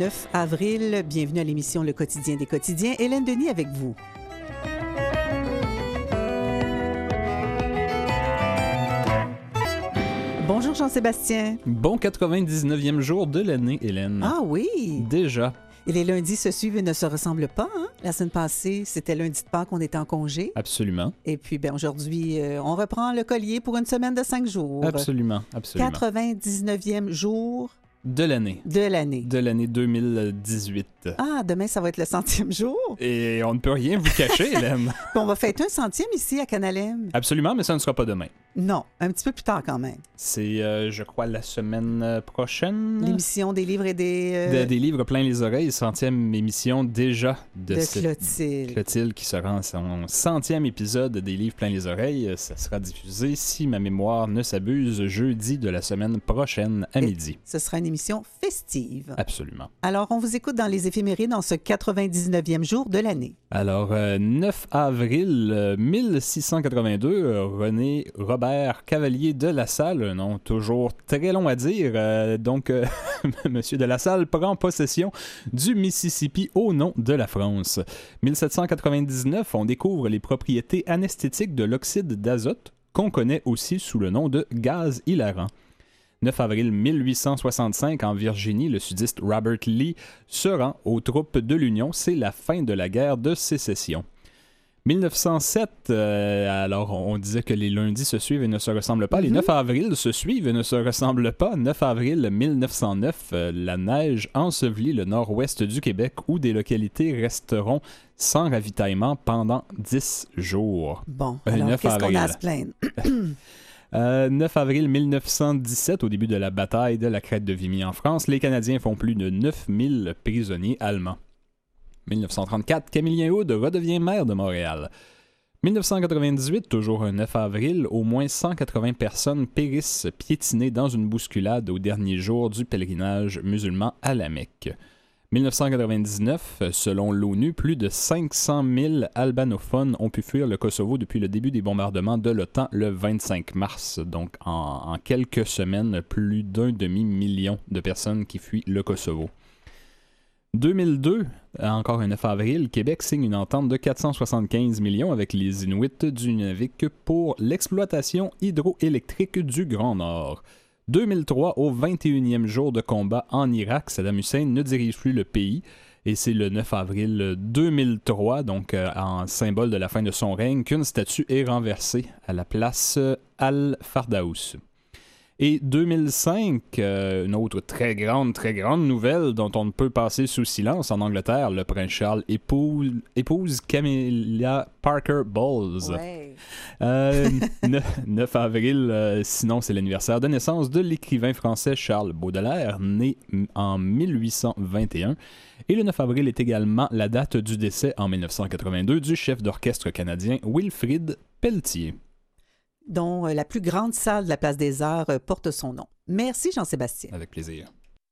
9 avril. Bienvenue à l'émission Le Quotidien des quotidiens. Hélène Denis avec vous. Bonjour Jean-Sébastien. Bon 99e jour de l'année, Hélène. Ah oui! Déjà. Et les lundis se suivent et ne se ressemblent pas. Hein? La semaine passée, c'était lundi de Pâques, on était en congé. Absolument. Et puis aujourd'hui, on reprend le collier pour une semaine de 5 jours. Absolument, absolument. 99e jour... De l'année. De l'année. De l'année 2018. Ah, demain, ça va être le 100e jour. Et on ne peut rien vous cacher, Hélène. Puis on va fêter un 100e ici à Canalem. Absolument, mais ça ne sera pas demain. Non, un petit peu plus tard quand même. C'est, je crois, la semaine prochaine. L'émission des livres et des... Des livres plein les oreilles, 100e émission déjà de Clotilde. Clotilde qui sera en son 100e épisode des livres plein les oreilles. Ça sera diffusé, si ma mémoire ne s'abuse, jeudi de la semaine prochaine à midi. Ce sera une émission festive. Absolument. Alors, on vous écoute dans les éphémérides dans ce 99e jour de l'année. Alors, 9 avril 1682, René Robert Cavalier de La Salle, un nom toujours très long à dire, Monsieur de La Salle prend possession du Mississippi au nom de la France. 1799, on découvre les propriétés anesthétiques de l'oxyde d'azote, qu'on connaît aussi sous le nom de gaz hilarant. 9 avril 1865, en Virginie, le sudiste Robert Lee se rend aux troupes de l'Union. C'est la fin de la guerre de sécession. 1907, alors on disait que les lundis se suivent et ne se ressemblent pas. Les 9 avril se suivent et ne se ressemblent pas. 9 avril 1909, la neige ensevelit le nord-ouest du Québec où des localités resteront sans ravitaillement pendant 10 jours. Bon, alors qu'est-ce qu'on a à se plaindre? 9 avril 1917, au début de la bataille de la Crête de Vimy en France, les Canadiens font plus de 9000 prisonniers allemands. 1934, Camillien Hood redevient maire de Montréal. 1998, toujours un 9 avril, au moins 180 personnes périssent piétinées dans une bousculade au dernier jour du pèlerinage musulman à la Mecque. 1999, selon l'ONU, plus de 500 000 albanophones ont pu fuir le Kosovo depuis le début des bombardements de l'OTAN le 25 mars. Donc, en quelques semaines, plus d'un demi-million de personnes qui fuient le Kosovo. 2002, encore un 9 avril, Québec signe une entente de 475 millions avec les Inuits du Nunavik pour l'exploitation hydroélectrique du Grand Nord. 2003, au 21e jour de combat en Irak, Saddam Hussein ne dirige plus le pays et c'est le 9 avril 2003, donc en symbole de la fin de son règne, qu'une statue est renversée à la place Al-Fardaous. Et 2005, une autre très grande nouvelle dont on ne peut passer sous silence en Angleterre, le prince Charles épouse Camilla Parker Bowles. Ouais. 9 avril, sinon c'est l'anniversaire de naissance de l'écrivain français Charles Baudelaire, né en 1821. Et le 9 avril est également la date du décès en 1982 du chef d'orchestre canadien Wilfrid Pelletier, dont la plus grande salle de la Place des Arts porte son nom. Merci Jean-Sébastien. Avec plaisir.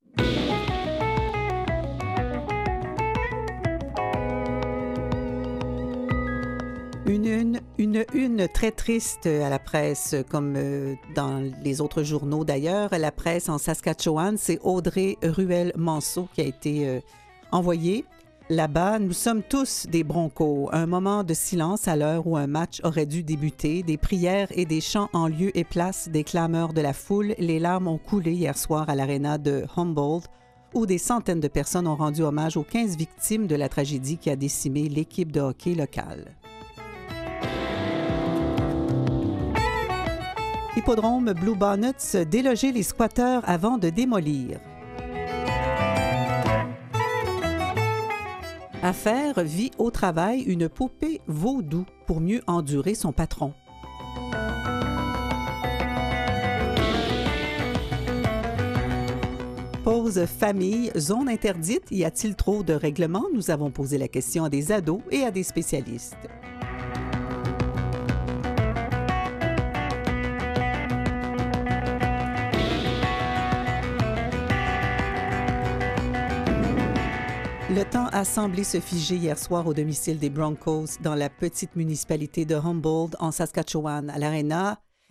Une très triste à la presse, comme dans les autres journaux d'ailleurs. La presse en Saskatchewan, c'est Audrey Ruel-Manceau qui a été envoyée. Là-bas, nous sommes tous des Broncos. Un moment de silence à l'heure où un match aurait dû débuter. Des prières et des chants en lieu et place des clameurs de la foule. Les larmes ont coulé hier soir à l'aréna de Humboldt, où des centaines de personnes ont rendu hommage aux 15 victimes de la tragédie qui a décimé l'équipe de hockey locale. Hippodrome Blue Bonnets, déloger les squatteurs avant de démolir. Affaire vit au travail une poupée vaudou pour mieux endurer son patron. Pause famille, zone interdite, y a-t-il trop de règlements? Nous avons posé la question à des ados et à des spécialistes. Le temps a semblé se figer hier soir au domicile des Broncos dans la petite municipalité de Humboldt en Saskatchewan. À l'aréna,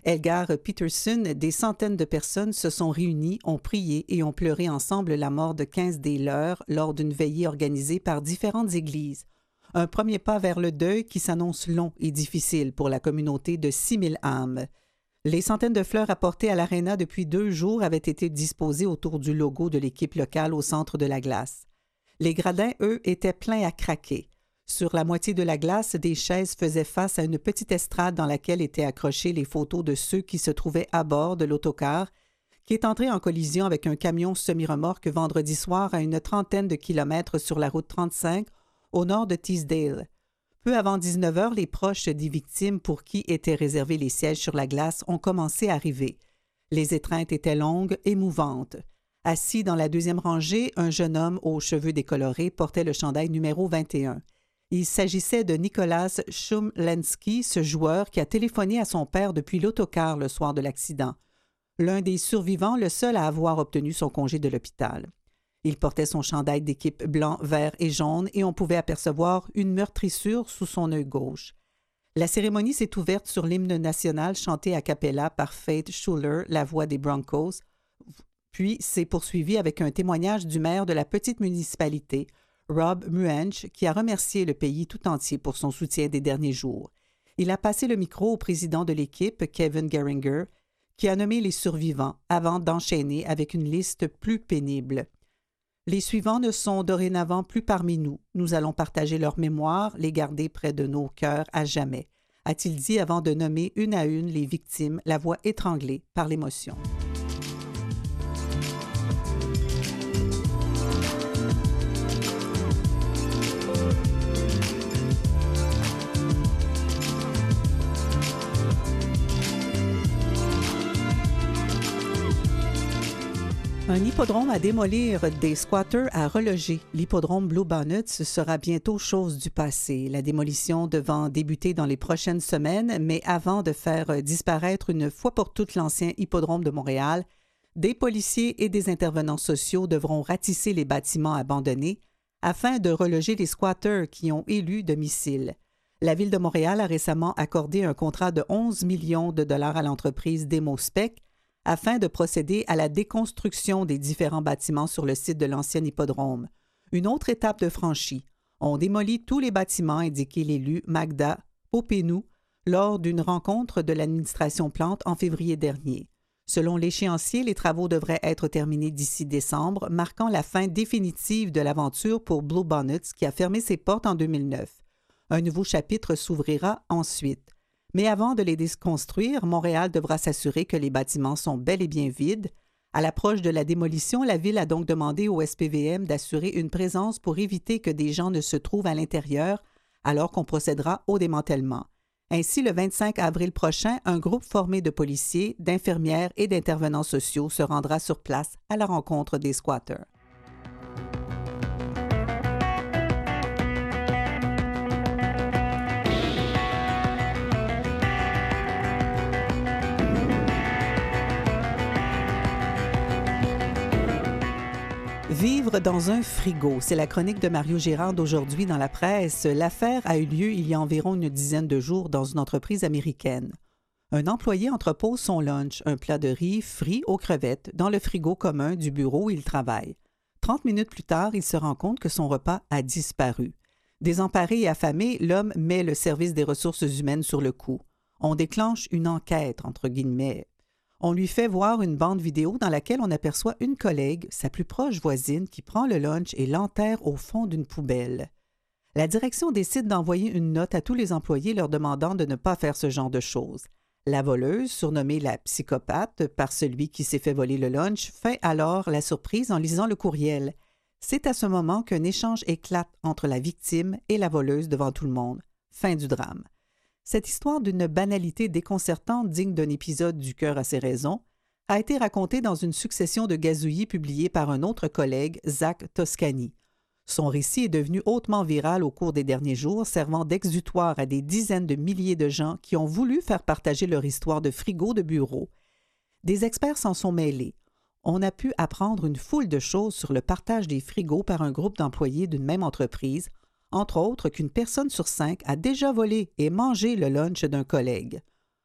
Elgar Peterson, des centaines de personnes se sont réunies, ont prié et ont pleuré ensemble la mort de 15 des leurs lors d'une veillée organisée par différentes églises. Un premier pas vers le deuil qui s'annonce long et difficile pour la communauté de 6000 âmes. Les centaines de fleurs apportées à l'aréna depuis 2 jours avaient été disposées autour du logo de l'équipe locale au centre de la glace. Les gradins, eux, étaient pleins à craquer. Sur la moitié de la glace, des chaises faisaient face à une petite estrade dans laquelle étaient accrochées les photos de ceux qui se trouvaient à bord de l'autocar qui est entré en collision avec un camion semi-remorque vendredi soir à une 30aine de kilomètres sur la route 35 au nord de Teesdale. Peu avant 19 heures, les proches des victimes pour qui étaient réservés les sièges sur la glace ont commencé à arriver. Les étreintes étaient longues, émouvantes. Assis dans la deuxième rangée, un jeune homme aux cheveux décolorés portait le chandail numéro 21. Il s'agissait de Nicolas Chumlensky, ce joueur qui a téléphoné à son père depuis l'autocar le soir de l'accident. L'un des survivants, le seul à avoir obtenu son congé de l'hôpital. Il portait son chandail d'équipe blanc, vert et jaune et on pouvait apercevoir une meurtrissure sous son œil gauche. La cérémonie s'est ouverte sur l'hymne national chanté a cappella par Faith Schuler, la voix des Broncos, puis s'est poursuivie avec un témoignage du maire de la petite municipalité, Rob Muench, qui a remercié le pays tout entier pour son soutien des derniers jours. Il a passé le micro au président de l'équipe, Kevin Geringer, qui a nommé les survivants avant d'enchaîner avec une liste plus pénible. Les suivants ne sont dorénavant plus parmi nous. Nous allons partager leur mémoire, les garder près de nos cœurs à jamais, a-t-il dit avant de nommer une à une les victimes, la voix étranglée par l'émotion. Un hippodrome à démolir, des squatters à reloger. L'hippodrome Blue Bonnets sera bientôt chose du passé. La démolition devant débuter dans les prochaines semaines, mais avant de faire disparaître une fois pour toutes l'ancien hippodrome de Montréal, des policiers et des intervenants sociaux devront ratisser les bâtiments abandonnés afin de reloger les squatters qui ont élu domicile. La Ville de Montréal a récemment accordé un contrat de 11 millions de dollars à l'entreprise Demospec afin de procéder à la déconstruction des différents bâtiments sur le site de l'ancien hippodrome. Une autre étape de franchie. On démolit tous les bâtiments, indiquait l'élu Magda Popénou lors d'une rencontre de l'administration Plante en février dernier. Selon l'échéancier, les travaux devraient être terminés d'ici décembre, marquant la fin définitive de l'aventure pour Blue Bonnets qui a fermé ses portes en 2009. Un nouveau chapitre s'ouvrira ensuite. Mais avant de les déconstruire, Montréal devra s'assurer que les bâtiments sont bel et bien vides. À l'approche de la démolition, la Ville a donc demandé au SPVM d'assurer une présence pour éviter que des gens ne se trouvent à l'intérieur alors qu'on procédera au démantèlement. Ainsi, le 25 avril prochain, un groupe formé de policiers, d'infirmières et d'intervenants sociaux se rendra sur place à la rencontre des squatters. Vivre dans un frigo, c'est la chronique de Mario Gérard d'aujourd'hui dans la presse. L'affaire a eu lieu il y a environ une dizaine de jours dans une entreprise américaine. Un employé entrepose son lunch, un plat de riz frit aux crevettes, dans le frigo commun du bureau où il travaille. 30 minutes plus tard, il se rend compte que son repas a disparu. Désemparé et affamé, l'homme met le service des ressources humaines sur le coup. On déclenche une enquête, entre guillemets. On lui fait voir une bande vidéo dans laquelle on aperçoit une collègue, sa plus proche voisine, qui prend le lunch et l'enterre au fond d'une poubelle. La direction décide d'envoyer une note à tous les employés leur demandant de ne pas faire ce genre de choses. La voleuse, surnommée la psychopathe par celui qui s'est fait voler le lunch, fait alors la surprise en lisant le courriel. C'est à ce moment qu'un échange éclate entre la victime et la voleuse devant tout le monde. Fin du drame. Cette histoire d'une banalité déconcertante digne d'un épisode du Cœur à ses raisons a été racontée dans une succession de gazouillis publiés par un autre collègue, Zach Toscani. Son récit est devenu hautement viral au cours des derniers jours, servant d'exutoire à des dizaines de milliers de gens qui ont voulu faire partager leur histoire de frigo de bureau. Des experts s'en sont mêlés. On a pu apprendre une foule de choses sur le partage des frigos par un groupe d'employés d'une même entreprise, entre autres qu'une personne sur 5 a déjà volé et mangé le lunch d'un collègue.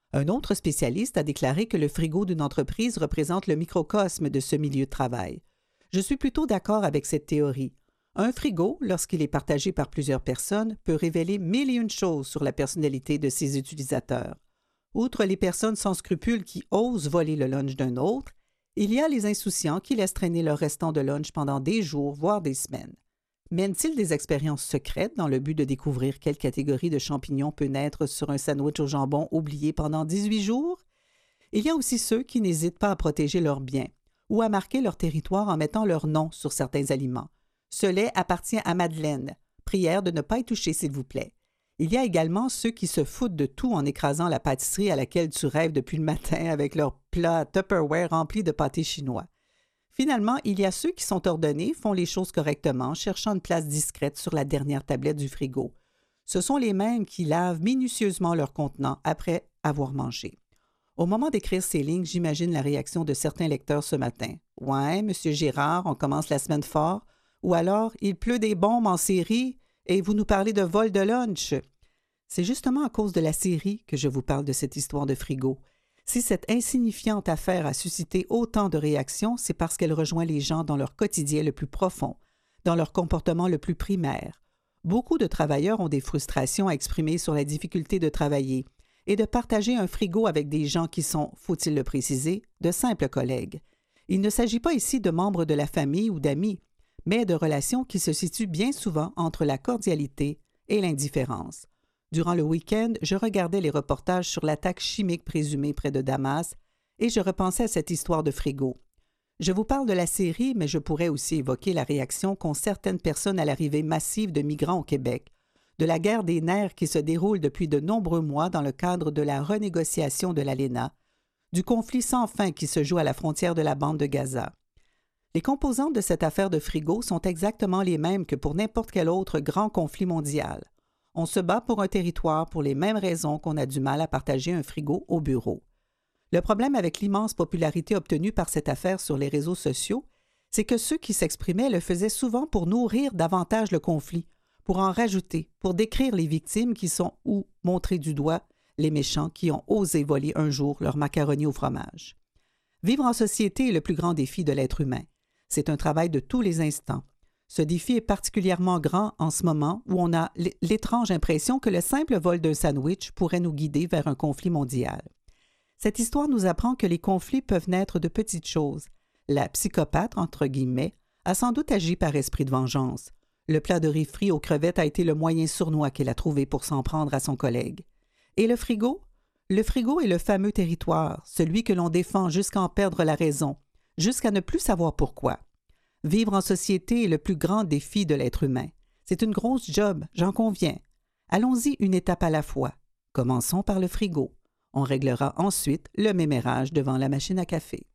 Un autre spécialiste a déclaré que le frigo d'une entreprise représente le microcosme de ce milieu de travail. Je suis plutôt d'accord avec cette théorie. Un frigo, lorsqu'il est partagé par plusieurs personnes, peut révéler 1001 choses sur la personnalité de ses utilisateurs. Outre les personnes sans scrupules qui osent voler le lunch d'un autre, il y a les insouciants qui laissent traîner leur restant de lunch pendant des jours, voire des semaines. Mènent-ils des expériences secrètes dans le but de découvrir quelle catégorie de champignons peut naître sur un sandwich au jambon oublié pendant 18 jours? Il y a aussi ceux qui n'hésitent pas à protéger leurs biens ou à marquer leur territoire en mettant leur nom sur certains aliments. Ce lait appartient à Madeleine. Prière de ne pas y toucher, s'il vous plaît. Il y a également ceux qui se foutent de tout en écrasant la pâtisserie à laquelle tu rêves depuis le matin avec leur plat Tupperware rempli de pâté chinois. Finalement, il y a ceux qui sont ordonnés, font les choses correctement, cherchant une place discrète sur la dernière tablette du frigo. Ce sont les mêmes qui lavent minutieusement leur contenant après avoir mangé. Au moment d'écrire ces lignes, j'imagine la réaction de certains lecteurs ce matin. « Ouais, Monsieur Gérard, on commence la semaine fort. » Ou alors « Il pleut des bombes en série et vous nous parlez de vol de lunch. » C'est justement à cause de la série que je vous parle de cette histoire de frigo. Si cette insignifiante affaire a suscité autant de réactions, c'est parce qu'elle rejoint les gens dans leur quotidien le plus profond, dans leur comportement le plus primaire. Beaucoup de travailleurs ont des frustrations à exprimer sur la difficulté de travailler et de partager un frigo avec des gens qui sont, faut-il le préciser, de simples collègues. Il ne s'agit pas ici de membres de la famille ou d'amis, mais de relations qui se situent bien souvent entre la cordialité et l'indifférence. Durant le week-end, je regardais les reportages sur l'attaque chimique présumée près de Damas et je repensais à cette histoire de frigo. Je vous parle de la série, mais je pourrais aussi évoquer la réaction qu'ont certaines personnes à l'arrivée massive de migrants au Québec, de la guerre des nerfs qui se déroule depuis de nombreux mois dans le cadre de la renégociation de l'ALENA, du conflit sans fin qui se joue à la frontière de la bande de Gaza. Les composantes de cette affaire de frigo sont exactement les mêmes que pour n'importe quel autre grand conflit mondial. On se bat pour un territoire pour les mêmes raisons qu'on a du mal à partager un frigo au bureau. Le problème avec l'immense popularité obtenue par cette affaire sur les réseaux sociaux, c'est que ceux qui s'exprimaient le faisaient souvent pour nourrir davantage le conflit, pour en rajouter, pour décrire les victimes qui sont ou montrer du doigt les méchants qui ont osé voler un jour leur macaroni au fromage. Vivre en société est le plus grand défi de l'être humain. C'est un travail de tous les instants. Ce défi est particulièrement grand en ce moment où on a l'étrange impression que le simple vol d'un sandwich pourrait nous guider vers un conflit mondial. Cette histoire nous apprend que les conflits peuvent naître de petites choses. La psychopathe, entre guillemets, a sans doute agi par esprit de vengeance. Le plat de riz frit aux crevettes a été le moyen sournois qu'elle a trouvé pour s'en prendre à son collègue. Et le frigo? Le frigo est le fameux territoire, celui que l'on défend jusqu'à en perdre la raison, jusqu'à ne plus savoir pourquoi. Vivre en société est le plus grand défi de l'être humain. C'est une grosse job, j'en conviens. Allons-y une étape à la fois. Commençons par le frigo. On réglera ensuite le mémérage devant la machine à café.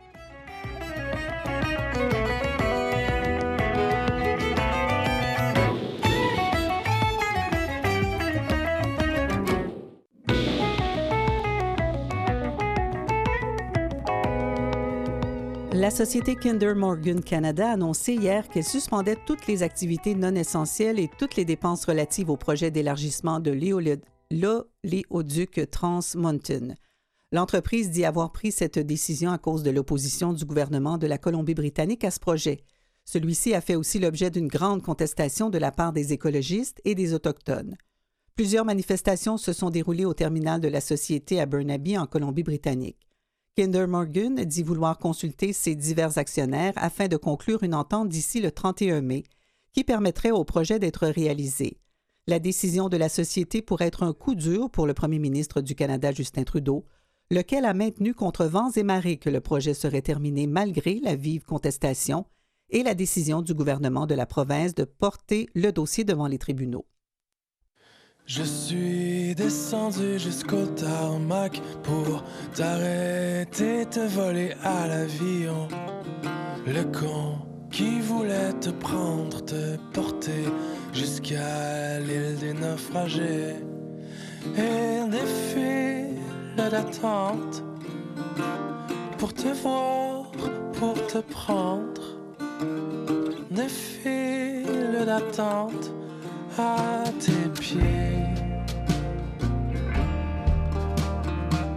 La société Kinder Morgan Canada a annoncé hier qu'elle suspendait toutes les activités non essentielles et toutes les dépenses relatives au projet d'élargissement de l'oléoduc Trans Mountain. L'entreprise dit avoir pris cette décision à cause de l'opposition du gouvernement de la Colombie-Britannique à ce projet. Celui-ci a fait aussi l'objet d'une grande contestation de la part des écologistes et des Autochtones. Plusieurs manifestations se sont déroulées au terminal de la société à Burnaby, en Colombie-Britannique. Kinder Morgan dit vouloir consulter ses divers actionnaires afin de conclure une entente d'ici le 31 mai qui permettrait au projet d'être réalisé. La décision de la société pourrait être un coup dur pour le premier ministre du Canada, Justin Trudeau, lequel a maintenu contre vents et marées que le projet serait terminé malgré la vive contestation et la décision du gouvernement de la province de porter le dossier devant les tribunaux. Je suis descendu jusqu'au tarmac pour t'arrêter, te voler à l'avion. Le con qui voulait te prendre, te porter jusqu'à l'île des naufragés. Et des files d'attente pour te voir, pour te prendre. Des files d'attente à tes pieds.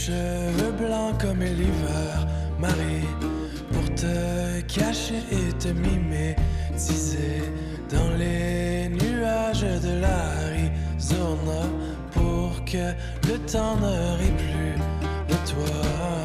cheveux blancs comme l'hiver, Marie, pour te cacher et te mimétiser dans les nuages de l'Arizona, pour que le temps ne rit plus de toi.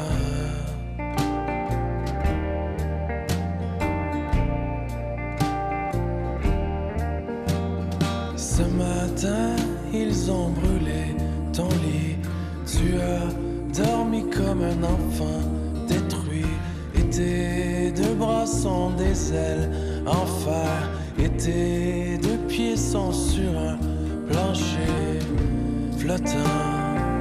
Ce matin, ils ont brûlé ton lit. Tu as dormi comme un enfant détruit. Et tes deux bras sont des ailes en fer. Et tes deux pieds sont sur un plancher flottant.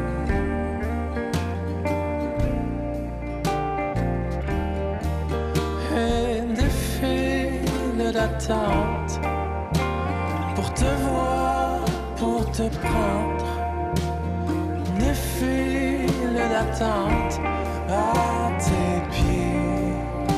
Et des files d'attente pour te voir, pour te prendre. Des files d'attente à tes pieds.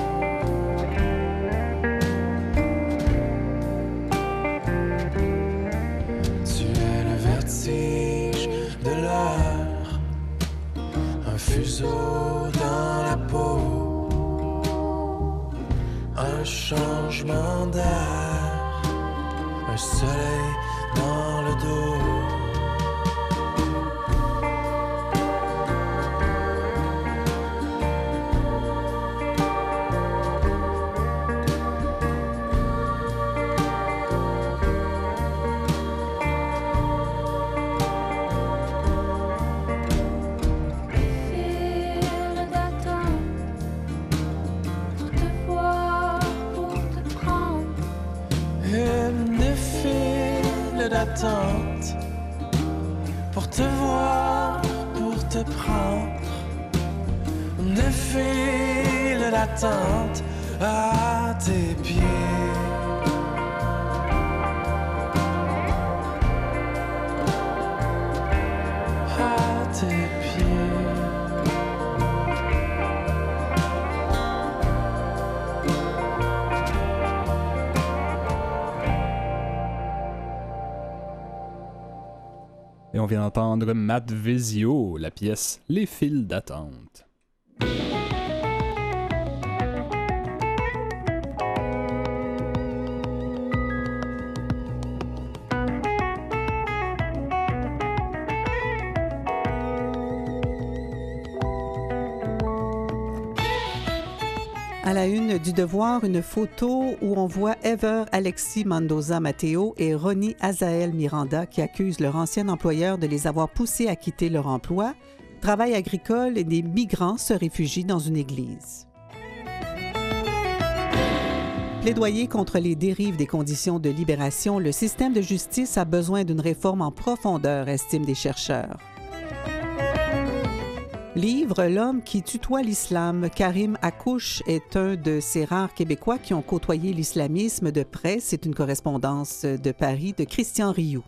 Tu es le vertige de l'heure, un fuseau dans la peau, un changement d'air, un soleil dans le dos. Pour te voir, pour te prendre. Des files d'attente à tes pieds. À tes pieds. Et on vient d'entendre Matt Vezio, la pièce Les files d'attente. À la une du Devoir, une photo où on voit Ever Alexis Mendoza Mateo et Ronnie Azael Miranda qui accusent leur ancien employeur de les avoir poussés à quitter leur emploi. Travail agricole et des migrants se réfugient dans une église. Plaidoyer contre les dérives des conditions de libération, le système de justice a besoin d'une réforme en profondeur, estiment des chercheurs. Livre L'homme qui tutoie l'islam. Karim Akouche est un de ces rares Québécois qui ont côtoyé l'islamisme de près. C'est une correspondance de Paris de Christian Rioux.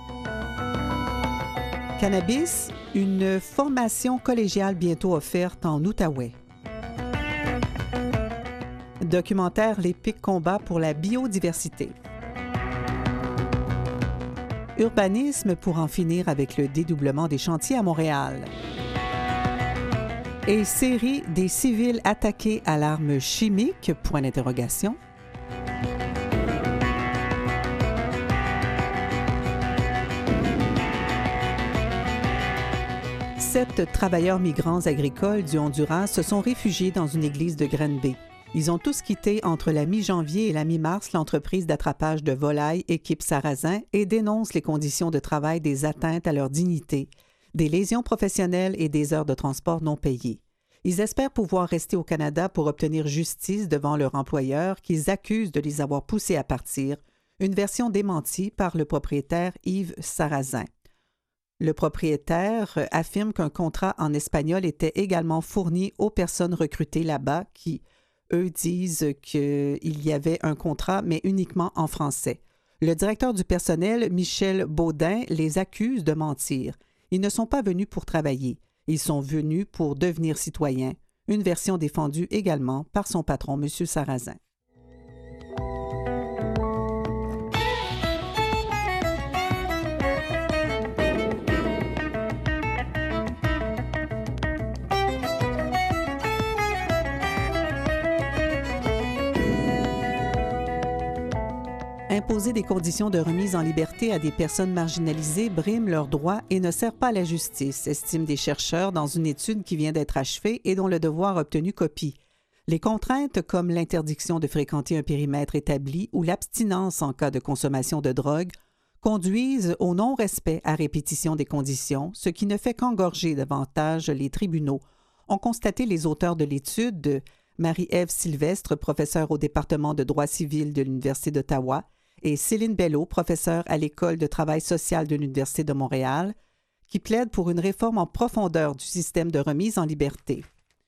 Cannabis, une formation collégiale bientôt offerte en Outaouais. Documentaire L'épique combat pour la biodiversité. Urbanisme pour en finir avec le dédoublement des chantiers à Montréal. Et série des civils attaqués à l'arme chimique, point d'interrogation. Sept travailleurs migrants agricoles du Honduras se sont réfugiés dans une église de Granby. Ils ont tous quitté entre la mi-janvier et la mi-mars l'entreprise d'attrapage de volailles équipe Sarrazin et dénoncent les conditions de travail, des atteintes à leur dignité, des lésions professionnelles et des heures de transport non payées. Ils espèrent pouvoir rester au Canada pour obtenir justice devant leur employeur qu'ils accusent de les avoir poussés à partir, une version démentie par le propriétaire Yves Sarrazin. Le propriétaire affirme qu'un contrat en espagnol était également fourni aux personnes recrutées là-bas qui, eux, disent qu'il y avait un contrat, mais uniquement en français. Le directeur du personnel, Michel Baudin, les accuse de mentir. Ils ne sont pas venus pour travailler. Ils sont venus pour devenir citoyens. Une version défendue également par son patron, M. Sarrazin. Imposer des conditions de remise en liberté à des personnes marginalisées brime leurs droits et ne sert pas à la justice, estiment des chercheurs dans une étude qui vient d'être achevée et dont le devoir a obtenu copie. Les contraintes comme l'interdiction de fréquenter un périmètre établi ou l'abstinence en cas de consommation de drogue conduisent au non-respect à répétition des conditions, ce qui ne fait qu'engorger davantage les tribunaux, ont constaté les auteurs de l'étude, Marie-Ève Sylvestre, professeure au département de droit civil de l'Université d'Ottawa, et Céline Bello, professeure à l'École de travail social de l'Université de Montréal, qui plaident pour une réforme en profondeur du système de remise en liberté.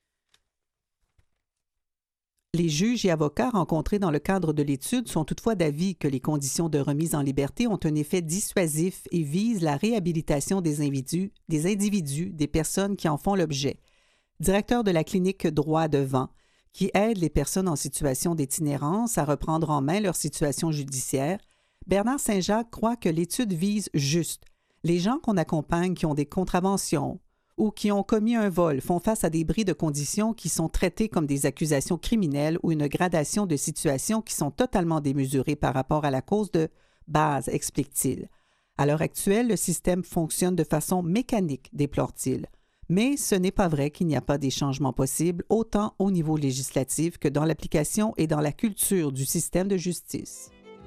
Les juges et avocats rencontrés dans le cadre de l'étude sont toutefois d'avis que les conditions de remise en liberté ont un effet dissuasif et visent la réhabilitation des individus, des personnes qui en font l'objet. Directeur de la clinique Droit Devant, qui aide les personnes en situation d'itinérance à reprendre en main leur situation judiciaire, Bernard Saint-Jacques croit que l'étude vise juste. Les gens qu'on accompagne qui ont des contraventions ou qui ont commis un vol font face à des bris de conditions qui sont traités comme des accusations criminelles ou une gradation de situations qui sont totalement démesurées par rapport à la cause de base, explique-t-il. À l'heure actuelle, le système fonctionne de façon mécanique, déplore-t-il. Mais ce n'est pas vrai qu'il n'y a pas des changements possibles, autant au niveau législatif que dans l'application et dans la culture du système de justice.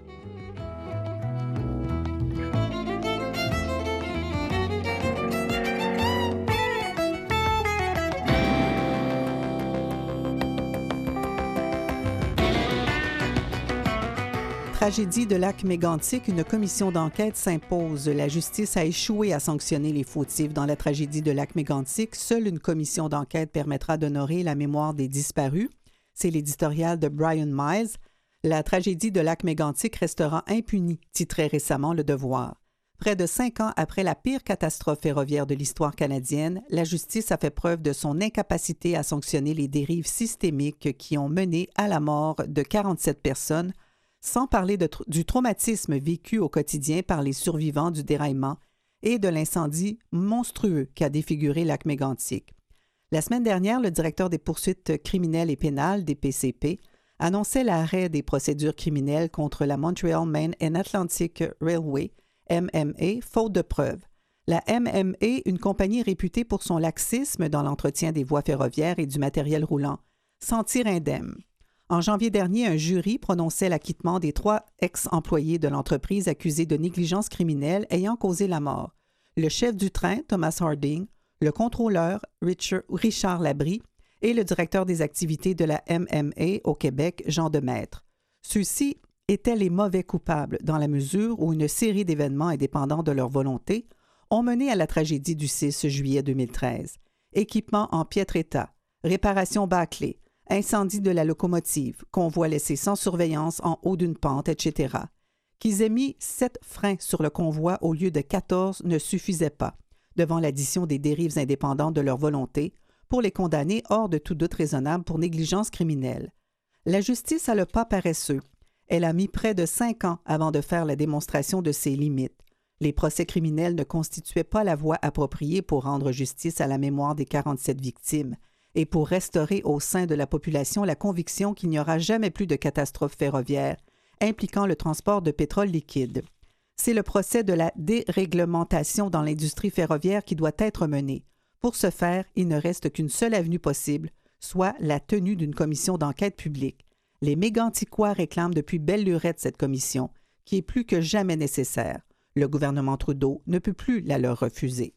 Tragédie de lac Mégantic, une commission d'enquête s'impose. La justice a échoué à sanctionner les fautifs dans la tragédie de lac Mégantic. Seule une commission d'enquête permettra d'honorer la mémoire des disparus. C'est l'éditorial de Brian Miles. La tragédie de lac Mégantic restera impunie, titrait récemment Le Devoir. Près de 5 ans après la pire catastrophe ferroviaire de l'histoire canadienne, la justice a fait preuve de son incapacité à sanctionner les dérives systémiques qui ont mené à la mort de 47 personnes, sans parler du traumatisme vécu au quotidien par les survivants du déraillement et de l'incendie monstrueux qu'a défiguré lac Mégantic. La semaine dernière, le directeur des poursuites criminelles et pénales des PCP annonçait l'arrêt des procédures criminelles contre la Montreal Main and Atlantic Railway, MMA, faute de preuves. La MMA, une compagnie réputée pour son laxisme dans l'entretien des voies ferroviaires et du matériel roulant, s'en tire indemne. En janvier dernier, un jury prononçait l'acquittement des 3 ex-employés de l'entreprise accusés de négligence criminelle ayant causé la mort. Le chef du train, Thomas Harding, le contrôleur, Richard Labrie, et le directeur des activités de la MMA au Québec, Jean Demaître. Ceux-ci étaient les mauvais coupables dans la mesure où une série d'événements indépendants de leur volonté ont mené à la tragédie du 6 juillet 2013. Équipement en piètre état, réparation bâclée, incendie de la locomotive, convoi laissé sans surveillance en haut d'une pente, etc. Qu'ils aient mis 7 freins sur le convoi au lieu de 14 ne suffisait pas, devant l'addition des dérives indépendantes de leur volonté, pour les condamner hors de tout doute raisonnable pour négligence criminelle. La justice a le pas paresseux. Elle a mis près de 5 ans avant de faire la démonstration de ses limites. Les procès criminels ne constituaient pas la voie appropriée pour rendre justice à la mémoire des 47 victimes et pour restaurer au sein de la population la conviction qu'il n'y aura jamais plus de catastrophe ferroviaire impliquant le transport de pétrole liquide. C'est le procès de la déréglementation dans l'industrie ferroviaire qui doit être mené. Pour ce faire, il ne reste qu'une seule avenue possible, soit la tenue d'une commission d'enquête publique. Les Méganticois réclament depuis belle lurette cette commission, qui est plus que jamais nécessaire. Le gouvernement Trudeau ne peut plus la leur refuser.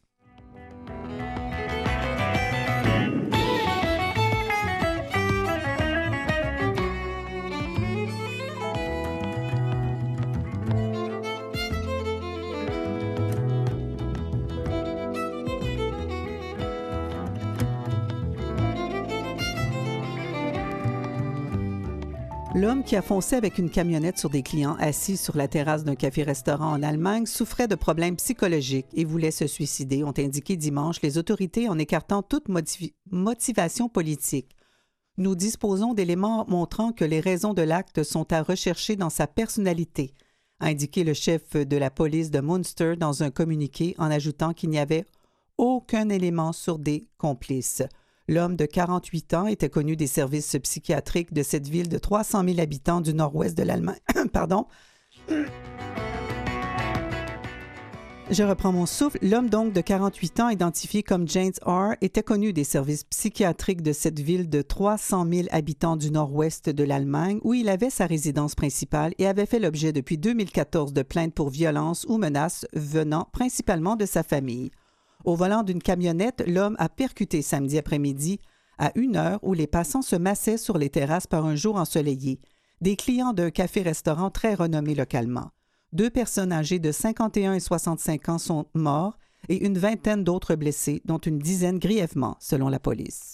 L'homme qui a foncé avec une camionnette sur des clients assis sur la terrasse d'un café-restaurant en Allemagne souffrait de problèmes psychologiques et voulait se suicider, ont indiqué dimanche les autorités en écartant toute motivation politique. Nous disposons d'éléments montrant que les raisons de l'acte sont à rechercher dans sa personnalité, a indiqué le chef de la police de Munster dans un communiqué en ajoutant qu'il n'y avait aucun élément sur des complices. L'homme de 48 ans était connu des services psychiatriques de cette ville de 300 000 habitants du nord-ouest de l'Allemagne. Pardon. Je reprends mon souffle. L'homme donc de 48 ans, identifié comme James R., était connu des services psychiatriques de cette ville de 300 000 habitants du nord-ouest de l'Allemagne, où il avait sa résidence principale et avait fait l'objet depuis 2014 de plaintes pour violences ou menaces venant principalement de sa famille. Au volant d'une camionnette, l'homme a percuté samedi après-midi à 1h où les passants se massaient sur les terrasses par un jour ensoleillé, des clients d'un café-restaurant très renommé localement. 2 personnes âgées de 51 et 65 ans sont mortes et une vingtaine d'autres blessés, dont une dizaine grièvement, selon la police.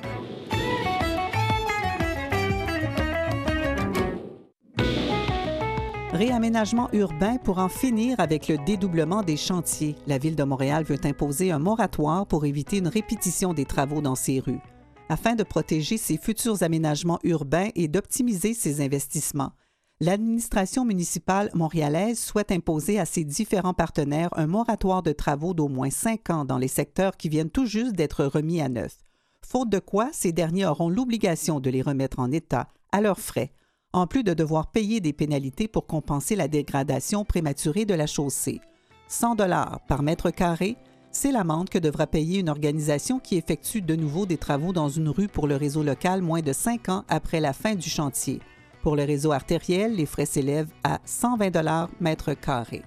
Réaménagement urbain pour en finir avec le dédoublement des chantiers. La Ville de Montréal veut imposer un moratoire pour éviter une répétition des travaux dans ses rues, afin de protéger ses futurs aménagements urbains et d'optimiser ses investissements. L'administration municipale montréalaise souhaite imposer à ses différents partenaires un moratoire de travaux d'au moins 5 ans dans les secteurs qui viennent tout juste d'être remis à neuf. Faute de quoi, ces derniers auront l'obligation de les remettre en état à leurs frais, en plus de devoir payer des pénalités pour compenser la dégradation prématurée de la chaussée. 100 $ par mètre carré, c'est l'amende que devra payer une organisation qui effectue de nouveau des travaux dans une rue pour le réseau local moins de 5 ans après la fin du chantier. Pour le réseau artériel, les frais s'élèvent à 120 $ mètre carré.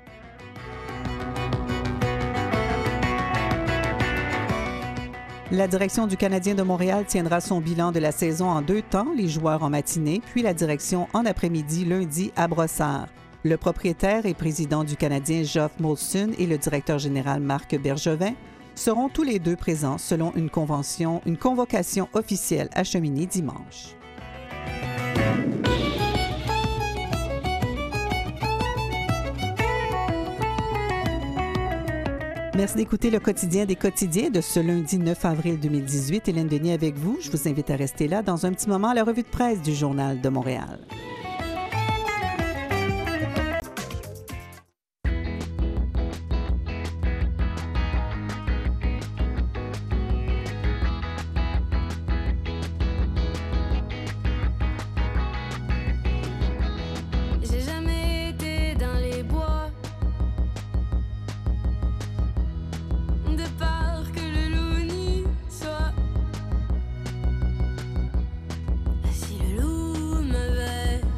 La direction du Canadien de Montréal tiendra son bilan de la saison en 2 temps, les joueurs en matinée, puis la direction en après-midi lundi à Brossard. Le propriétaire et président du Canadien, Geoff Molson, et le directeur général Marc Bergevin seront tous les deux présents selon une convocation officielle acheminée dimanche. Merci d'écouter le quotidien des quotidiens de ce lundi 9 avril 2018. Hélène Denis avec vous. Je vous invite à rester là dans un petit moment, la revue de presse du Journal de Montréal. Si le loup m'avait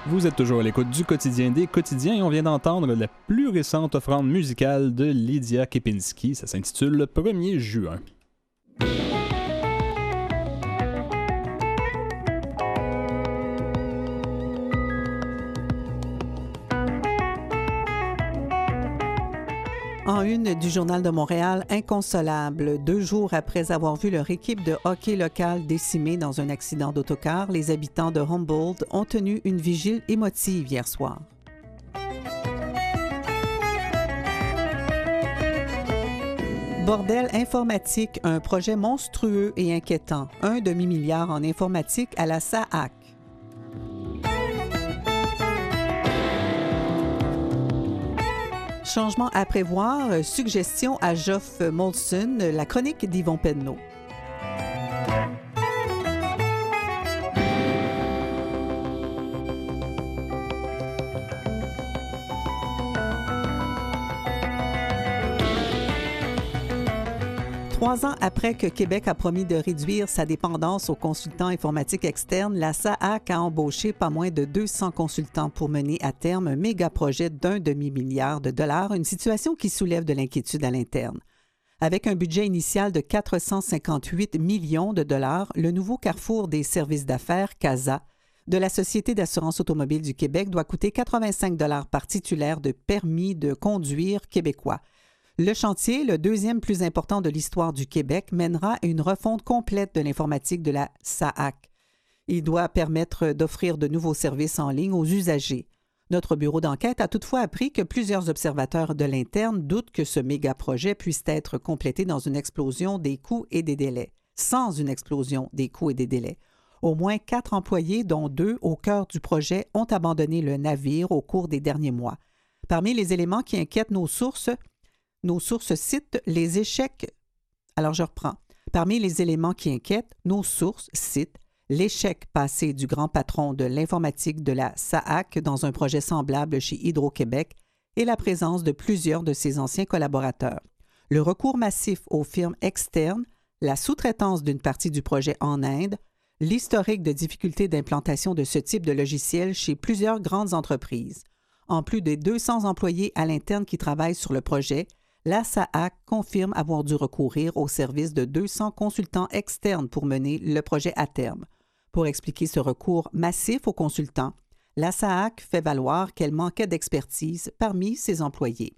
Vous êtes toujours à l'écoute du quotidien des quotidiens et on vient d'entendre la plus récente offrande musicale de Lydia Kepinski. Ça s'intitule 1er juin. En une du Journal de Montréal, inconsolable. 2 jours après avoir vu leur équipe de hockey locale décimée dans un accident d'autocar, les habitants de Humboldt ont tenu une vigile émotive hier soir. Bordel informatique, un projet monstrueux et inquiétant. 1 demi-milliard en informatique à la SAAC. Changement à prévoir, suggestion à Geoff Molson, la chronique d'Yvon Penneau. Trois ans après que Québec a promis de réduire sa dépendance aux consultants informatiques externes, la SAAC a embauché pas moins de 200 consultants pour mener à terme un méga-projet d'1 demi-milliard de dollars, une situation qui soulève de l'inquiétude à l'interne. Avec un budget initial de 458 millions de dollars, le nouveau carrefour des services d'affaires, CASA, de la Société d'assurance automobile du Québec doit coûter 85 $ par titulaire de permis de conduire québécois. Le chantier, le deuxième plus important de l'histoire du Québec, mènera à une refonte complète de l'informatique de la SAAC. Il doit permettre d'offrir de nouveaux services en ligne aux usagers. Notre bureau d'enquête a toutefois appris que plusieurs observateurs de l'interne doutent que ce méga-projet puisse être complété dans une explosion des coûts et des délais. Sans une explosion des coûts et des délais. Au moins 4 employés, dont 2 au cœur du projet, ont abandonné le navire au cours des derniers mois. Parmi les éléments qui inquiètent nos sources citent les échecs. Alors, je reprends. Parmi les éléments qui inquiètent, nos sources citent l'échec passé du grand patron de l'informatique de la SAAC dans un projet semblable chez Hydro-Québec et la présence de plusieurs de ses anciens collaborateurs. Le recours massif aux firmes externes, la sous-traitance d'une partie du projet en Inde, l'historique de difficultés d'implantation de ce type de logiciel chez plusieurs grandes entreprises. En plus des 200 employés à l'interne qui travaillent sur le projet, la SAAC confirme avoir dû recourir au service de 200 consultants externes pour mener le projet à terme. Pour expliquer ce recours massif aux consultants, la SAAC fait valoir qu'elle manquait d'expertise parmi ses employés.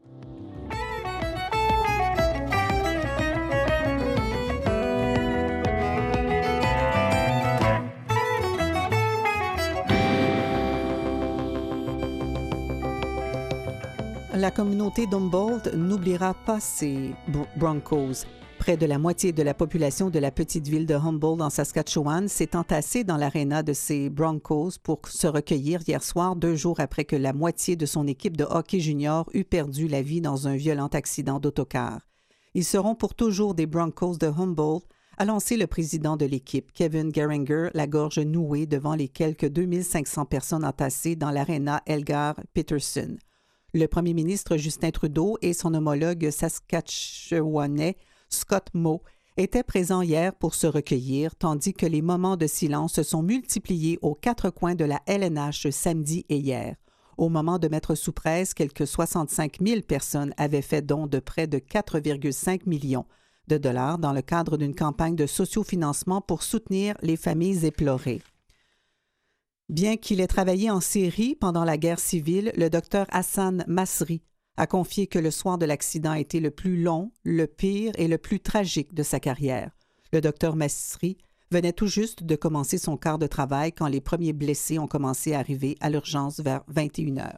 La communauté d'Humboldt n'oubliera pas ses Broncos. Près de la moitié de la population de la petite ville de Humboldt en Saskatchewan s'est entassée dans l'aréna de ces Broncos pour se recueillir hier soir, 2 jours après que la moitié de son équipe de hockey junior eut perdu la vie dans un violent accident d'autocar. Ils seront pour toujours des Broncos de Humboldt, a lancé le président de l'équipe, Kevin Geringer, la gorge nouée devant les quelques 2500 personnes entassées dans l'aréna Elgar Peterson. Le premier ministre Justin Trudeau et son homologue saskatchewanais Scott Moe étaient présents hier pour se recueillir, tandis que les moments de silence se sont multipliés aux 4 coins de la LNH samedi et hier. Au moment de mettre sous presse, quelques 65 000 personnes avaient fait don de près de 4,5 millions de dollars dans le cadre d'une campagne de sociofinancement pour soutenir les familles éplorées. Bien qu'il ait travaillé en Syrie pendant la guerre civile, le docteur Hassan Masri a confié que le soir de l'accident a été le plus long, le pire et le plus tragique de sa carrière. Le docteur Masri venait tout juste de commencer son quart de travail quand les premiers blessés ont commencé à arriver à l'urgence vers 21 h.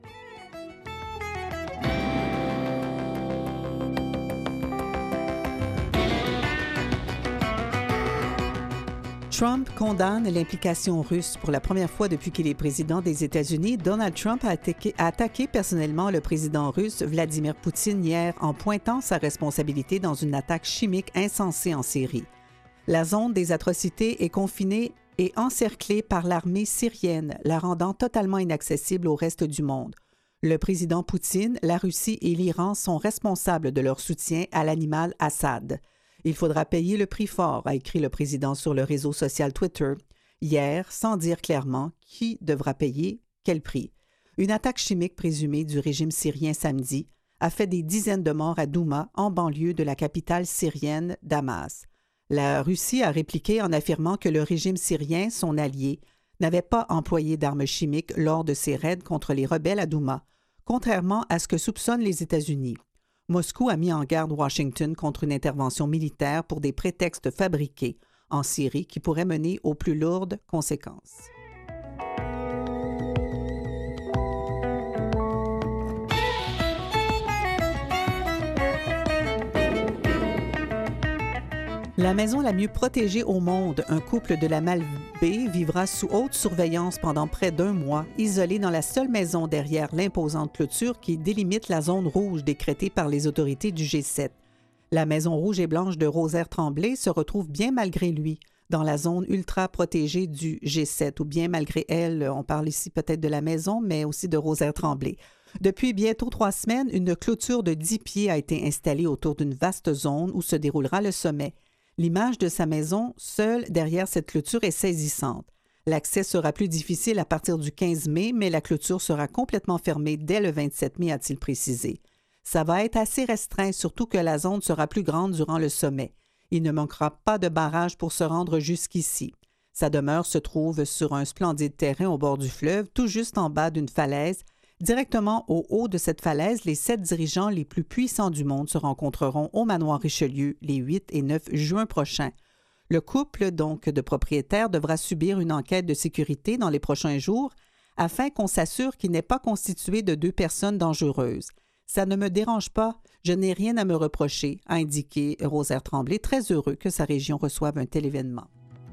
Trump condamne l'implication russe. Pour la première fois depuis qu'il est président des États-Unis, Donald Trump a attaqué personnellement le président russe Vladimir Poutine hier en pointant sa responsabilité dans une attaque chimique insensée en Syrie. La zone des atrocités est confinée et encerclée par l'armée syrienne, la rendant totalement inaccessible au reste du monde. Le président Poutine, la Russie et l'Iran sont responsables de leur soutien à l'animal Assad. Il faudra payer le prix fort, a écrit le président sur le réseau social Twitter. hier, sans dire clairement qui devra payer quel prix. Une attaque chimique présumée du régime syrien samedi a fait des dizaines de morts à Douma, en banlieue de la capitale syrienne, Damas. La Russie a répliqué en affirmant que le régime syrien, son allié, n'avait pas employé d'armes chimiques lors de ses raids contre les rebelles à Douma, contrairement à ce que soupçonnent les États-Unis. Moscou a mis en garde Washington contre une intervention militaire pour des prétextes fabriqués en Syrie qui pourraient mener aux plus lourdes conséquences. La maison la mieux protégée au monde, un couple de la Malbaie vivra sous haute surveillance pendant près d'1 mois, isolé dans la seule maison derrière l'imposante clôture qui délimite la zone rouge décrétée par les autorités du G7. La maison rouge et blanche de Rosaire Tremblay se retrouve bien malgré lui dans la zone ultra protégée du G7, ou bien malgré elle, on parle ici peut-être de la maison, mais aussi de Rosaire Tremblay. Depuis bientôt 3 semaines, une clôture de 10 pieds a été installée autour d'une vaste zone où se déroulera le sommet. L'image de sa maison, seule derrière cette clôture, est saisissante. L'accès sera plus difficile à partir du 15 mai, mais la clôture sera complètement fermée dès le 27 mai, a-t-il précisé. Ça va être assez restreint, surtout que la zone sera plus grande durant le sommet. Il ne manquera pas de barrage pour se rendre jusqu'ici. Sa demeure se trouve sur un splendide terrain au bord du fleuve, tout juste en bas d'une falaise. Directement au haut de cette falaise, les 7 dirigeants les plus puissants du monde se rencontreront au manoir Richelieu les 8 et 9 juin prochains. Le couple, donc de propriétaires, devra subir une enquête de sécurité dans les prochains jours afin qu'on s'assure qu'il n'est pas constitué de 2 personnes dangereuses. « Ça ne me dérange pas, je n'ai rien à me reprocher », a indiqué Rosaire Tremblay, très heureux que sa région reçoive un tel événement.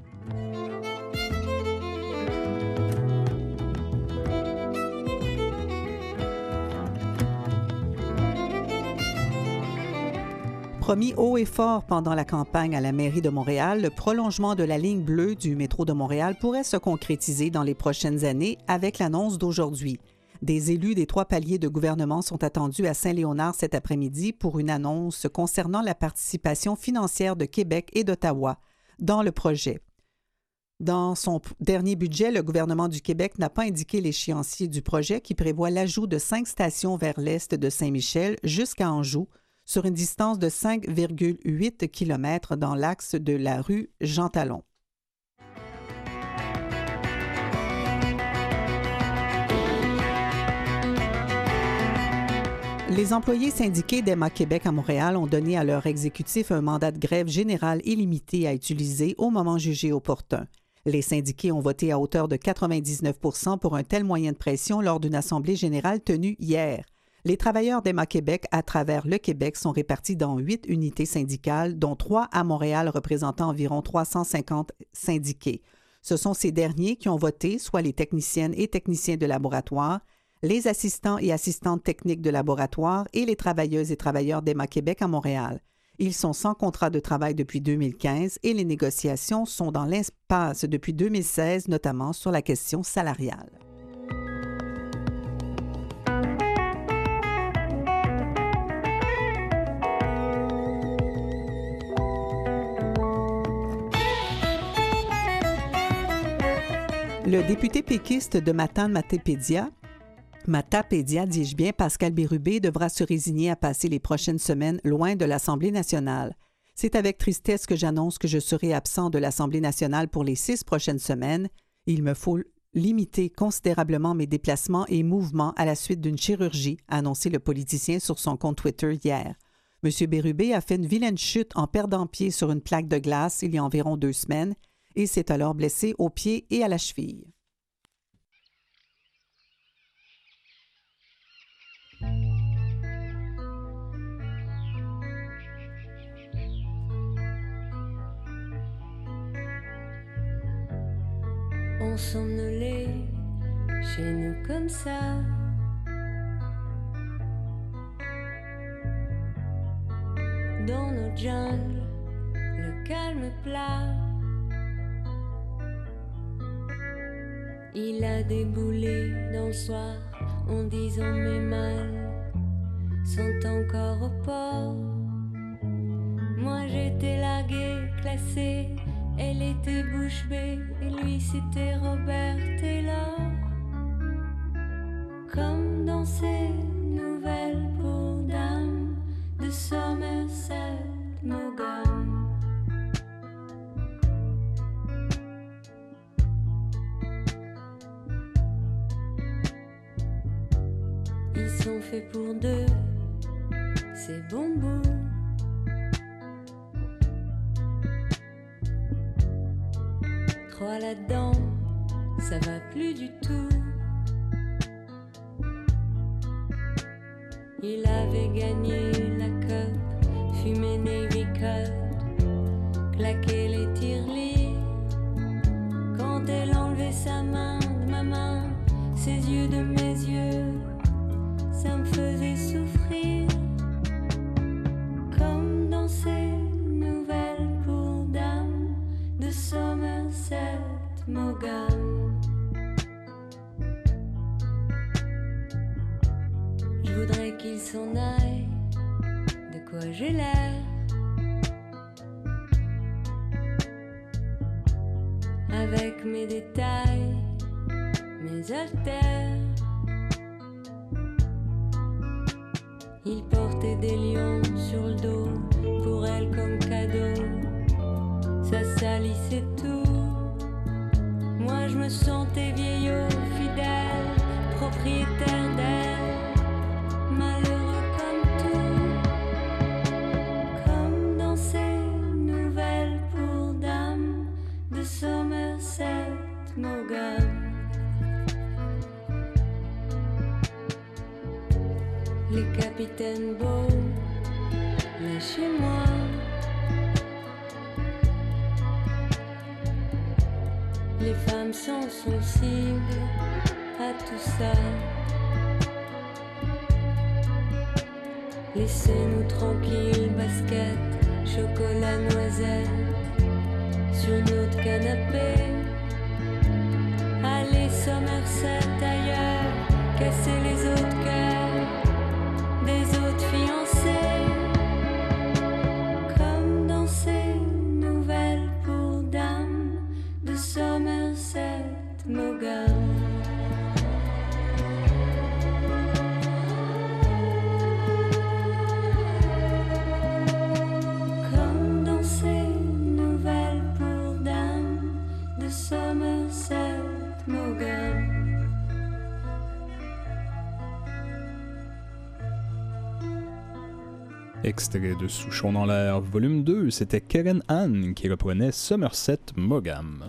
Promis haut et fort pendant la campagne à la mairie de Montréal, le prolongement de la ligne bleue du métro de Montréal pourrait se concrétiser dans les prochaines années avec l'annonce d'aujourd'hui. Des élus des 3 paliers de gouvernement sont attendus à Saint-Léonard cet après-midi pour une annonce concernant la participation financière de Québec et d'Ottawa dans le projet. Dans son dernier budget, le gouvernement du Québec n'a pas indiqué l'échéancier du projet qui prévoit l'ajout de 5 stations vers l'est de Saint-Michel jusqu'à Anjou, sur une distance de 5,8 km dans l'axe de la rue Jean-Talon. Les employés syndiqués d'Emma Québec à Montréal ont donné à leur exécutif un mandat de grève général illimité à utiliser au moment jugé opportun. Les syndiqués ont voté à hauteur de 99 % pour un tel moyen de pression lors d'une assemblée générale tenue hier. Les travailleurs d'Emma Québec à travers le Québec sont répartis dans 8 unités syndicales, dont 3 à Montréal représentant environ 350 syndiqués. Ce sont ces derniers qui ont voté, soit les techniciennes et techniciens de laboratoire, les assistants et assistantes techniques de laboratoire et les travailleuses et travailleurs d'Emma Québec à Montréal. Ils sont sans contrat de travail depuis 2015 et les négociations sont dans l'impasse depuis 2016, notamment sur la question salariale. Le député péquiste de Matapédia, dis-je bien, Pascal Bérubé, devra se résigner à passer les prochaines semaines loin de l'Assemblée nationale. C'est avec tristesse que j'annonce que je serai absent de l'Assemblée nationale pour les 6 prochaines semaines. Il me faut limiter considérablement mes déplacements et mouvements à la suite d'une chirurgie, a annoncé le politicien sur son compte Twitter hier. M. Bérubé a fait une vilaine chute en perdant pied sur une plaque de glace il y a environ 2 semaines et s'est alors blessé au pied et à la cheville. On s'en allait chez nous comme ça. Dans nos jungles, le calme plat. Il a déboulé dans le soir en disant mes malles sont encore au port. Moi j'étais larguée, classée, elle était bougée. bouche bée, et lui c'était Robert Taylor. Comme dans ces nouvelles pour dames de Somerset Maugham. Ils sont faits pour deux, ces bons bouts. Trois là-dedans, ça va plus du tout. Il avait gagné la cup, fumé Navy Cut, claqué les tirelires. Quand elle enlevait sa main de ma main, ses yeux de mes yeux, ça me faisait souffrir. Comme dans ces nouvelles pour dames de Somerset Maugham. Je voudrais qu'il s'en aille, de quoi j'ai l'air. Avec mes détails, mes haltères. Il portait des lions sur le dos, pour elle comme cadeau. Ça salissait tout. Moi je me sentais vieillot, fidèle, propriétaire d'elle. Malheureux comme tout. Comme dans ces nouvelles pour dames de Somerset Maugham. Les capitaines beaux, lâchez-moi. Les femmes sont sensibles à tout ça. Laissez-nous tranquilles, basket, chocolat, noisette, sur notre canapé. Allez Somerset ailleurs, casser les autres cœurs des autres fiancés. Comme dans ces nouvelles pour dames de Somerset Maugham. Comme dans ces nouvelles pour dames de Somerset Maugham. Extrait de Souchon dans l'air, volume 2, c'était Karen Ann qui reprenait Somerset Maugham.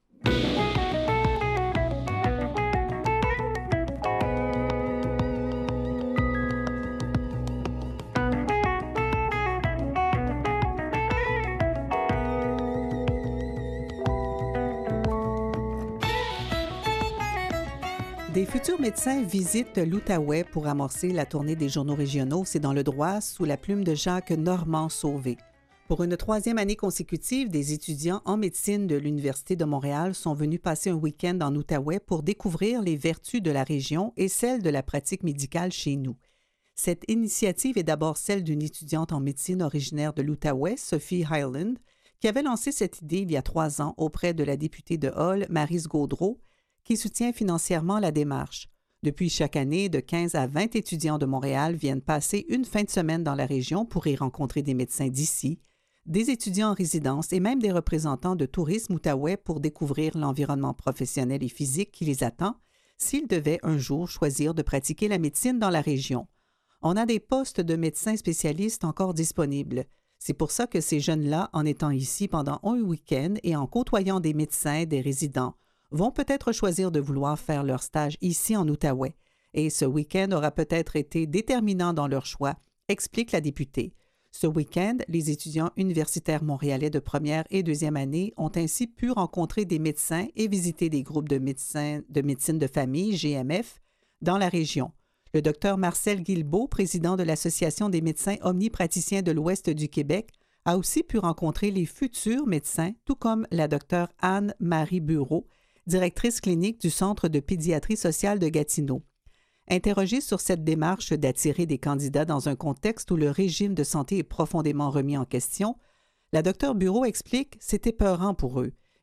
Des futurs médecins visitent l'Outaouais pour amorcer la tournée des journaux régionaux. C'est dans le droit, sous la plume de Jacques Normand-Sauvé. Pour une 3e année consécutive, des étudiants en médecine de l'Université de Montréal sont venus passer un week-end en Outaouais pour découvrir les vertus de la région et celles de la pratique médicale chez nous. Cette initiative est d'abord celle d'une étudiante en médecine originaire de l'Outaouais, Sophie Hyland, qui avait lancé cette idée il y a 3 ans auprès de la députée de Hull, Maryse Gaudreault, qui soutient financièrement la démarche. Depuis chaque année, de 15 à 20 étudiants de Montréal viennent passer une fin de semaine dans la région pour y rencontrer des médecins d'ici, des étudiants en résidence et même des représentants de Tourisme Outaouais pour découvrir l'environnement professionnel et physique qui les attend s'ils devaient un jour choisir de pratiquer la médecine dans la région. On a des postes de médecins spécialistes encore disponibles. C'est pour ça que ces jeunes-là, en étant ici pendant un week-end et en côtoyant des médecins, des résidents, vont peut-être choisir de vouloir faire leur stage ici en Outaouais. Et ce week-end aura peut-être été déterminant dans leur choix, explique la députée. Ce week-end, les étudiants universitaires montréalais de première et deuxième année ont ainsi pu rencontrer des médecins et visiter des groupes de médecine de famille, GMF, dans la région. Le docteur Marcel Guilbeault, président de l'Association des médecins omnipraticiens de l'Ouest du Québec, a aussi pu rencontrer les futurs médecins, tout comme la docteure Anne-Marie Bureau, directrice clinique du Centre de pédiatrie sociale de Gatineau. Interrogée sur cette démarche d'attirer des candidats dans un contexte où le régime de santé est profondément remis en question, la docteure Bureau explique « c'est épeurant pour eux.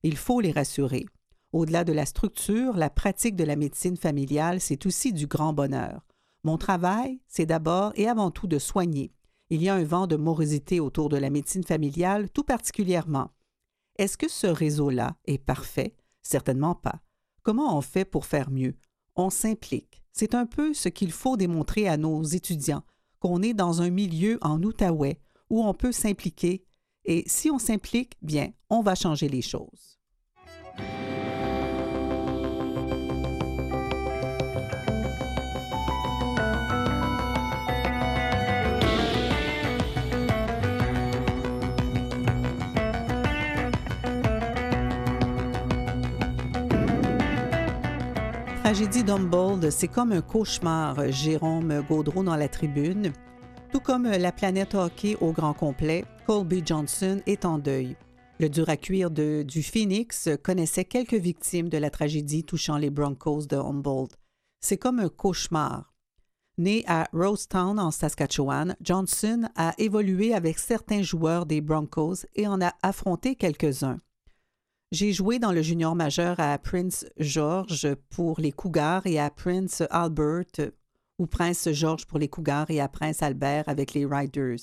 Il faut les rassurer. Au-delà de la structure, la pratique de la médecine familiale, c'est aussi du grand bonheur. Mon travail, c'est d'abord et avant tout de soigner. Il y a un vent de morosité autour de la médecine familiale, tout particulièrement. Est-ce que ce réseau-là est parfait? Certainement pas. Comment on fait pour faire mieux? On s'implique. C'est un peu ce qu'il faut démontrer à nos étudiants, qu'on est dans un milieu en Outaouais où on peut s'impliquer. Et si on s'implique, bien, on va changer les choses. Tragédie d'Humboldt, c'est comme un cauchemar, Jérôme Gaudreau dans la tribune. Tout comme la planète hockey au grand complet, Colby Johnson est en deuil. Le dur à cuire du Phoenix connaissait quelques victimes de la tragédie touchant les Broncos de Humboldt. C'est comme un cauchemar. Né à Rosetown, en Saskatchewan, Johnson a évolué avec certains joueurs des Broncos et en a affronté quelques-uns. J'ai joué dans le junior majeur à Prince George pour les Cougars et à Prince Albert, ou Prince George pour les Cougars et à Prince Albert avec les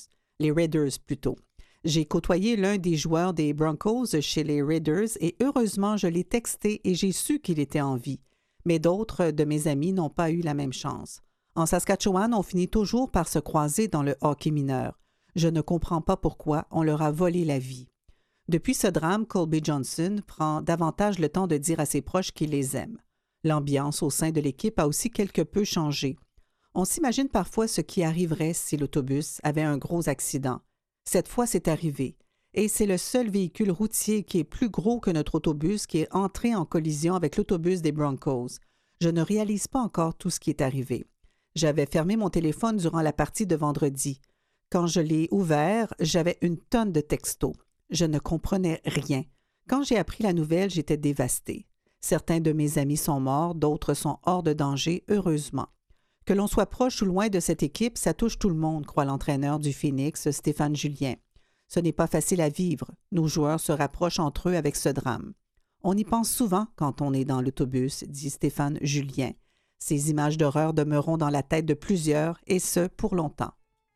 Raiders plutôt. J'ai côtoyé l'un des joueurs des Broncos chez les Raiders et heureusement, je l'ai texté et j'ai su qu'il était en vie. Mais d'autres de mes amis n'ont pas eu la même chance. En Saskatchewan, on finit toujours par se croiser dans le hockey mineur. Je ne comprends pas pourquoi on leur a volé la vie. Depuis ce drame, Colby Johnson prend davantage le temps de dire à ses proches qu'il les aime. L'ambiance au sein de l'équipe a aussi quelque peu changé. On s'imagine parfois ce qui arriverait si l'autobus avait un gros accident. Cette fois, c'est arrivé. Et c'est le seul véhicule routier qui est plus gros que notre autobus qui est entré en collision avec l'autobus des Broncos. Je ne réalise pas encore tout ce qui est arrivé. J'avais fermé mon téléphone durant la partie de vendredi. Quand je l'ai ouvert, j'avais une tonne de textos. Je ne comprenais rien. Quand j'ai appris la nouvelle, j'étais dévastée. Certains de mes amis sont morts, d'autres sont hors de danger, heureusement. Que l'on soit proche ou loin de cette équipe, ça touche tout le monde, croit l'entraîneur du Phoenix, Stéphane Julien. Ce n'est pas facile à vivre. Nos joueurs se rapprochent entre eux avec ce drame. On y pense souvent quand on est dans l'autobus, dit Stéphane Julien. Ces images d'horreur demeureront dans la tête de plusieurs, et ce, pour longtemps.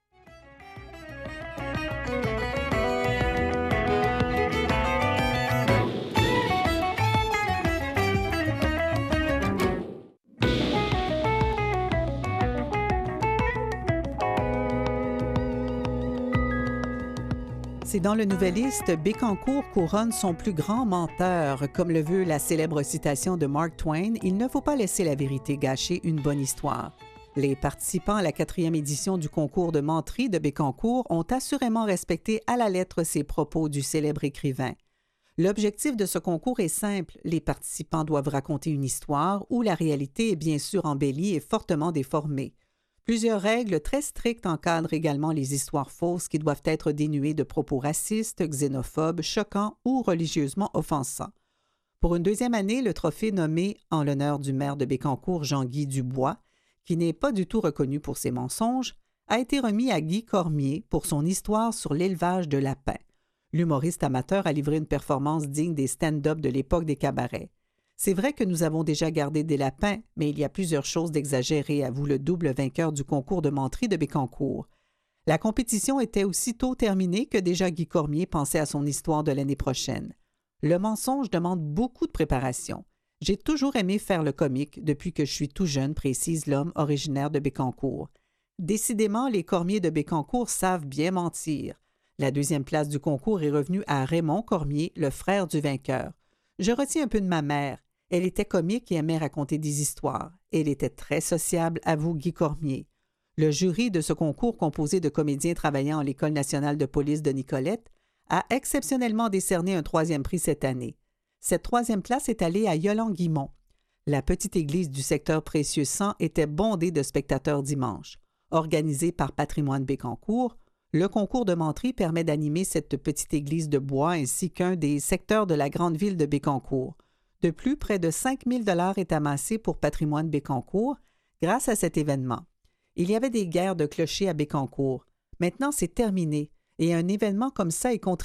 C'est dans le Nouvelliste, Bécancour couronne son plus grand menteur. Comme le veut la célèbre citation de Mark Twain, il ne faut pas laisser la vérité gâcher une bonne histoire. Les participants à la 4e édition du concours de menterie de Bécancour ont assurément respecté à la lettre ces propos du célèbre écrivain. L'objectif de ce concours est simple. Les participants doivent raconter une histoire où la réalité est bien sûr embellie et fortement déformée. Plusieurs règles très strictes encadrent également les histoires fausses qui doivent être dénuées de propos racistes, xénophobes, choquants ou religieusement offensants. Pour une deuxième année, le trophée nommé en l'honneur du maire de Bécancour, Jean-Guy Dubois, qui n'est pas du tout reconnu pour ses mensonges, a été remis à Guy Cormier pour son histoire sur l'élevage de lapins. L'humoriste amateur a livré une performance digne des stand-up de l'époque des cabarets. C'est vrai que nous avons déjà gardé des lapins, mais il y a plusieurs choses d'exagérées, avoue le double vainqueur du concours de menterie de Bécancour. La compétition était aussitôt terminée que déjà Guy Cormier pensait à son histoire de l'année prochaine. Le mensonge demande beaucoup de préparation. J'ai toujours aimé faire le comique depuis que je suis tout jeune, précise l'homme originaire de Bécancour. Décidément, les Cormier de Bécancour savent bien mentir. La deuxième place du concours est revenue à Raymond Cormier, le frère du vainqueur. Je retiens un peu de ma mère. Elle était comique et aimait raconter des histoires. Elle était très sociable, avoue Guy Cormier. Le jury de ce concours, composé de comédiens travaillant à l'École nationale de police de Nicolette, a exceptionnellement décerné un 3e prix cette année. Cette 3e place est allée à Yolan-Guimont. La petite église du secteur Précieux-Sang était bondée de spectateurs dimanche. Organisé par Patrimoine Bécancour, le concours de menterie permet d'animer cette petite église de bois ainsi qu'un des secteurs de la grande ville de Bécancour. De plus, près de 5 000 $ est amassé pour Patrimoine Bécancour grâce à cet événement. Il y avait des guerres de clochers à Bécancour. Maintenant, c'est terminé et un événement comme ça y contribue.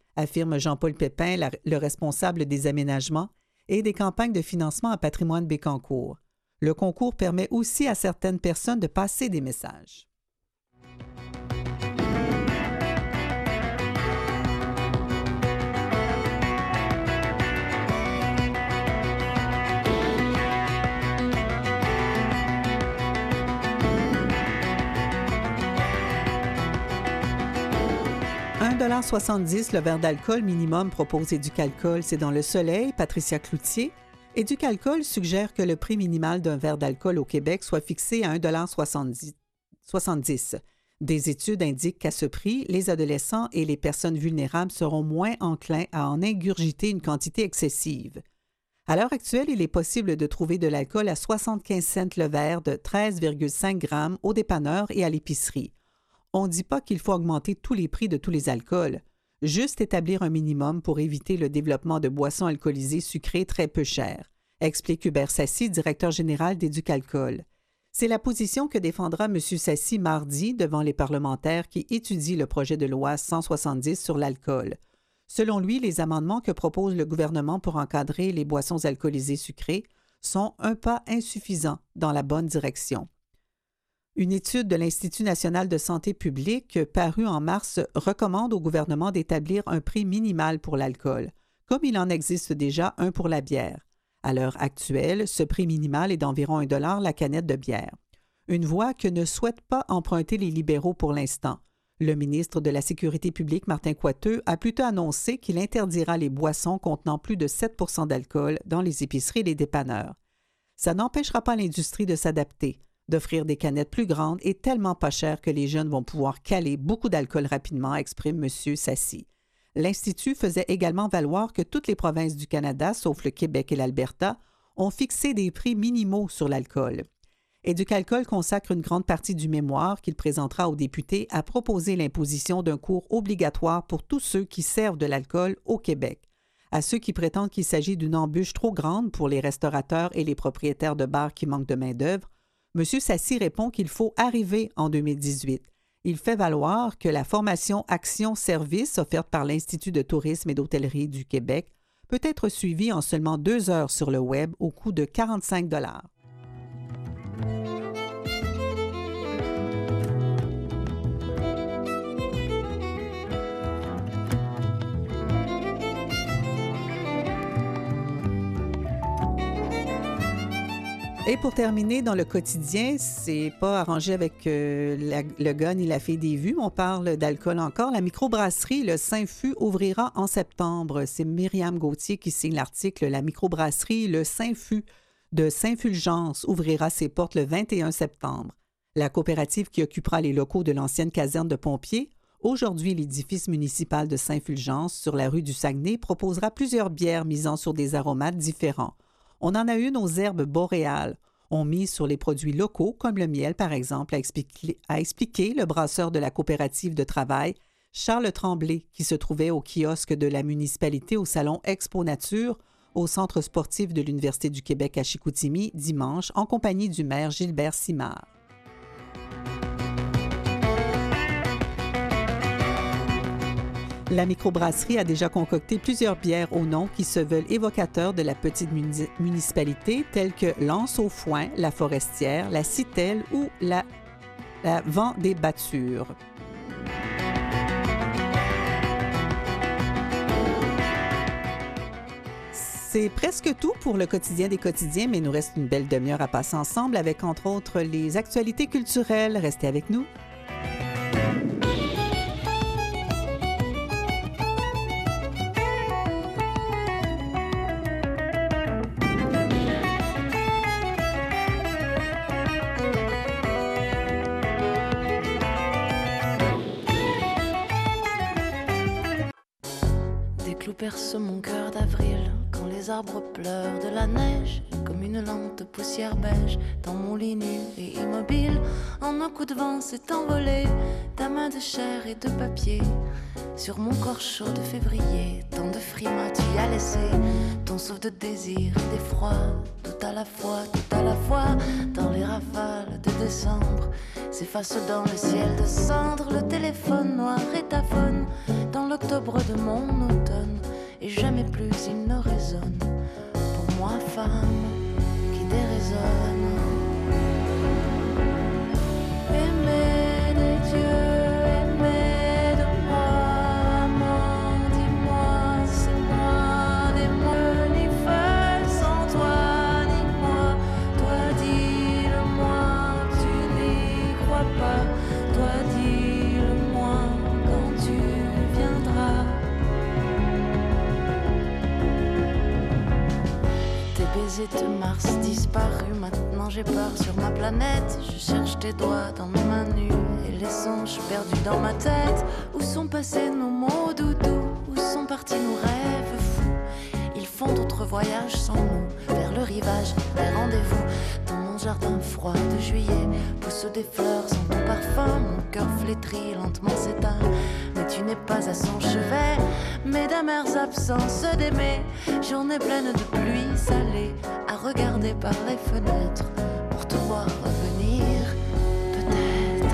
affirme Jean-Paul Pépin, le responsable des aménagements et des campagnes de financement à Patrimoine Bécancour. Le concours permet aussi à certaines personnes de passer des messages. $1,70 le verre d'alcool minimum propose Éducalcool, c'est dans Le Soleil, Patricia Cloutier. Éducalcool suggère que le prix minimal d'un verre d'alcool au Québec soit fixé à $1,70. Des études indiquent qu'à ce prix, les adolescents et les personnes vulnérables seront moins enclins à en ingurgiter une quantité excessive. À l'heure actuelle, il est possible de trouver de l'alcool à 75 cents le verre de 13,5 grammes au dépanneur et à l'épicerie. On ne dit pas qu'il faut augmenter tous les prix de tous les alcools, juste établir un minimum pour éviter le développement de boissons alcoolisées sucrées très peu chères, explique Hubert Sassy, directeur général d'Éducalcool. C'est la position que défendra M. Sassy mardi devant les parlementaires qui étudient le projet de loi 170 sur l'alcool. Selon lui, les amendements que propose le gouvernement pour encadrer les boissons alcoolisées sucrées sont un pas insuffisant dans la bonne direction. Une étude de l'Institut national de santé publique parue en mars recommande au gouvernement d'établir un prix minimal pour l'alcool, comme il en existe déjà un pour la bière. À l'heure actuelle, ce prix minimal est d'environ $1 la canette de bière. Une voie que ne souhaitent pas emprunter les libéraux pour l'instant. Le ministre de la Sécurité publique, Martin Coiteux, a plutôt annoncé qu'il interdira les boissons contenant plus de 7 % d'alcool dans les épiceries et les dépanneurs. Ça n'empêchera pas l'industrie de s'adapter, d'offrir des canettes plus grandes et tellement pas chères que les jeunes vont pouvoir caler beaucoup d'alcool rapidement, exprime M. Sassy. L'Institut faisait également valoir que toutes les provinces du Canada, sauf le Québec et l'Alberta, ont fixé des prix minimaux sur l'alcool. Éducalcool consacre une grande partie du mémoire qu'il présentera aux députés à proposer l'imposition d'un cours obligatoire pour tous ceux qui servent de l'alcool au Québec. À ceux qui prétendent qu'il s'agit d'une embûche trop grande pour les restaurateurs et les propriétaires de bars qui manquent de main-d'œuvre, M. Sassy répond qu'il faut arriver en 2018. Il fait valoir que la formation Action-Service offerte par l'Institut de tourisme et d'hôtellerie du Québec peut être suivie en seulement 2 heures sur le web au coût de 45 $. Et pour terminer, dans le quotidien, c'est pas arrangé avec le gars ni la fille des vues. On parle d'alcool encore. La microbrasserie, le Saint-Fût, ouvrira en septembre. C'est Myriam Gauthier qui signe l'article. La microbrasserie, le Saint-Fût de Saint-Fulgence, ouvrira ses portes le 21 septembre. La coopérative qui occupera les locaux de l'ancienne caserne de pompiers, aujourd'hui l'édifice municipal de Saint-Fulgence, sur la rue du Saguenay, proposera plusieurs bières misant sur des aromates différents. On en a une aux herbes boréales. On mise sur les produits locaux, comme le miel, par exemple, a expliqué le brasseur de la coopérative de travail, Charles Tremblay, qui se trouvait au kiosque de la municipalité au salon Expo Nature, au centre sportif de l'Université du Québec à Chicoutimi, dimanche, en compagnie du maire Gilbert Simard. La microbrasserie a déjà concocté plusieurs bières au nom qui se veulent évocateurs de la petite municipalité, telles que l'Anse au Foin, la Forestière, la Citelle ou la Vent des Battures. C'est presque tout pour le quotidien des quotidiens, mais il nous reste une belle demi-heure à passer ensemble avec, entre autres, les actualités culturelles. Restez avec nous. Perce mon cœur d'avril quand les arbres pleurent de la neige comme une lente poussière beige dans mon lit nu et immobile. En un coup de vent s'est envolée ta main de chair et de papier sur mon corps chaud de février. Tant de frimas tu y as laissé, ton souffle de désir et d'effroi, tout à la fois dans les rafales de décembre s'efface dans le ciel de cendre. Le téléphone noir est aphone dans l'octobre de mon automne, et jamais plus il ne résonne pour moi, femme qui déraisonne. Aimer des dieux, aimer de moi, amant, dis-moi, c'est moi, des mots ni feu sans toi ni moi. Toi dis-le-moi, tu n'y crois pas. Toi dis-le-moi quand tu viendras. Tes baisers de Mars disparus, maintenant j'ai peur sur ma planète. Je cherche tes doigts dans mes mains nues et les songes perdus dans ma tête. Où sont passés nos mots doudous? Où sont partis nos rêves fous? Ils font d'autres voyages sans nous, vers le rivage, des rendez-vous. Dans mon jardin froid de juillet poussent des fleurs sans ton parfum. Mon cœur flétri lentement s'éteint, mais tu n'es pas à son chevet. Mes d'amères absences d'aimer, journée pleine de pluie salée, à regarder par les fenêtres pour te voir revenir, peut-être.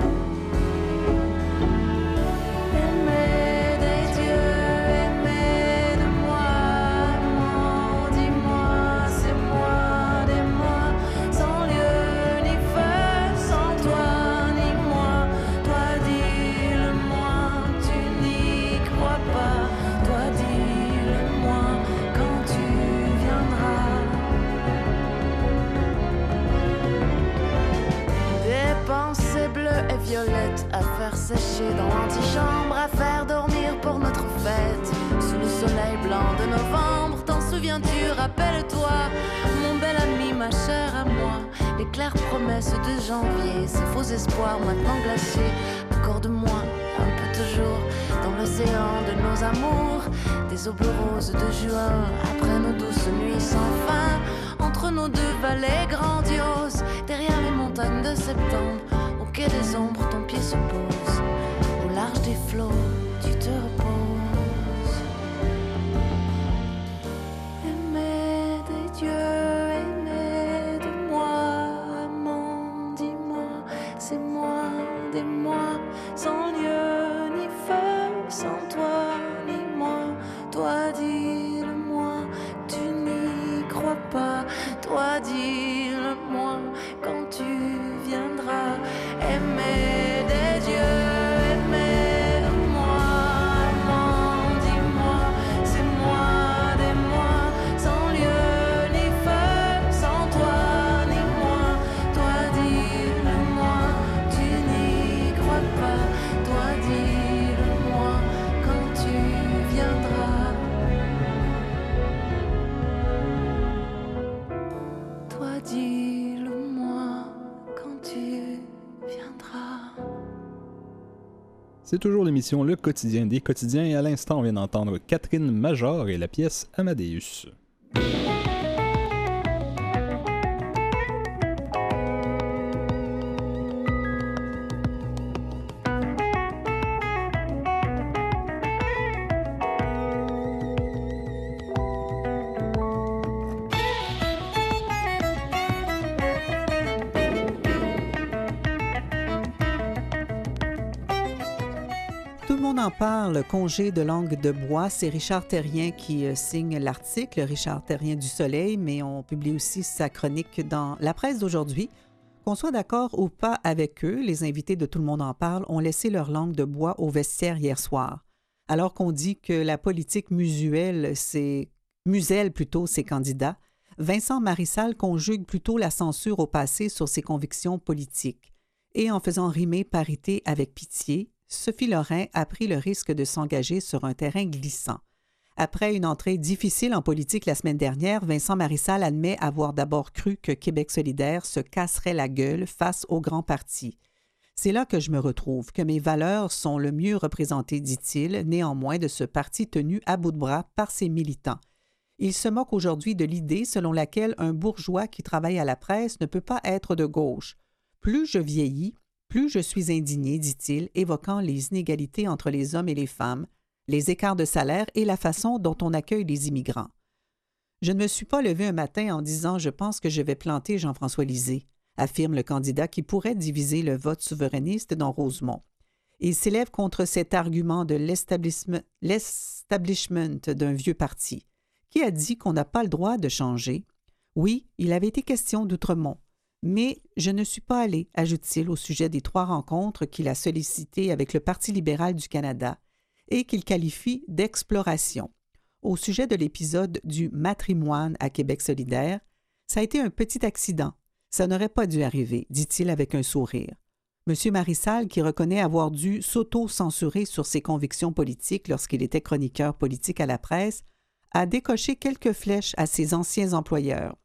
Aimer des dieux, aimer de moi, amant, dis-moi, c'est moi, des mois, sans lieu ni feu, sans toi ni moi. Toi dis-le-moi, tu n'y crois pas. Toi dis-le-moi quand tu viendras. Des pensées bleues et violettes à faire sécher dans l'antichambre, à faire dormir pour notre fête sous le soleil blanc de novembre. T'en souviens-tu, rappelle-toi, mon bel ami, ma chère à moi, les claires promesses de janvier, ces faux espoirs maintenant glacés. Accorde-moi un peu toujours dans l'océan de nos amours, des aubes roses de juin après nos douces nuits sans fin, entre nos deux vallées grandioses, derrière les montagnes de septembre. Au quai des ombres, ton pied se pose, au large des flots, tu te reposes. Aimer des dieux, aimer de moi, amant, dis-moi, c'est moi, des mois, sans lieu ni feu, sans toi ni moi. Toi dis-le-moi, tu n'y crois pas. Toi dis-le-moi quand tu viendras. Aimer des dieux, aimer de moi, amant, dis-moi, c'est moi, des mois, sans lieu ni feu, sans toi ni moi. Toi dis-le-moi, tu n'y crois pas. Toi dis-le-moi quand tu viendras. Toi dis-le-moi quand tu viendras. C'est toujours l'émission Le Quotidien des quotidiens et à l'instant, on vient d'entendre Catherine Major et la pièce Amadeus. Tout le monde en parle, congé de langue de bois. C'est Richard Terrien qui signe l'article, Richard Terrien du Soleil, mais on publie aussi sa chronique dans la presse d'aujourd'hui. Qu'on soit d'accord ou pas avec eux, les invités de Tout le monde en parle ont laissé leur langue de bois au vestiaire hier soir. Alors qu'on dit que la politique muselle ses candidats, Vincent Marissal conjugue plutôt la censure au passé sur ses convictions politiques. Et en faisant rimer parité avec pitié, Sophie Lorrain a pris le risque de s'engager sur un terrain glissant. Après une entrée difficile en politique la semaine dernière, Vincent Marissal admet avoir d'abord cru que Québec solidaire se casserait la gueule face au grand parti. C'est là que je me retrouve, que mes valeurs sont le mieux représentées, dit-il, néanmoins de ce parti tenu à bout de bras par ses militants. Il se moque aujourd'hui de l'idée selon laquelle un bourgeois qui travaille à la presse ne peut pas être de gauche. Plus je vieillis, plus je suis indigné, dit-il, évoquant les inégalités entre les hommes et les femmes, les écarts de salaire et la façon dont on accueille les immigrants. Je ne me suis pas levé un matin en disant « Je pense que je vais planter Jean-François Lisée ». affirme le candidat qui pourrait diviser le vote souverainiste dans Rosemont. Il s'élève contre cet argument de l'establishment d'un vieux parti. Qui a dit qu'on n'a pas le droit de changer? Oui, il avait été question d'Outremont. Mais je ne suis pas allé, ajoute-t-il au sujet des 3 rencontres qu'il a sollicitées avec le Parti libéral du Canada et qu'il qualifie d'exploration. Au sujet de l'épisode du matrimoine à Québec solidaire, ça a été un petit accident. Ça n'aurait pas dû arriver, dit-il avec un sourire. M. Marissal, qui reconnaît avoir dû s'auto-censurer sur ses convictions politiques lorsqu'il était chroniqueur politique à la presse, a décoché quelques flèches à ses anciens employeurs.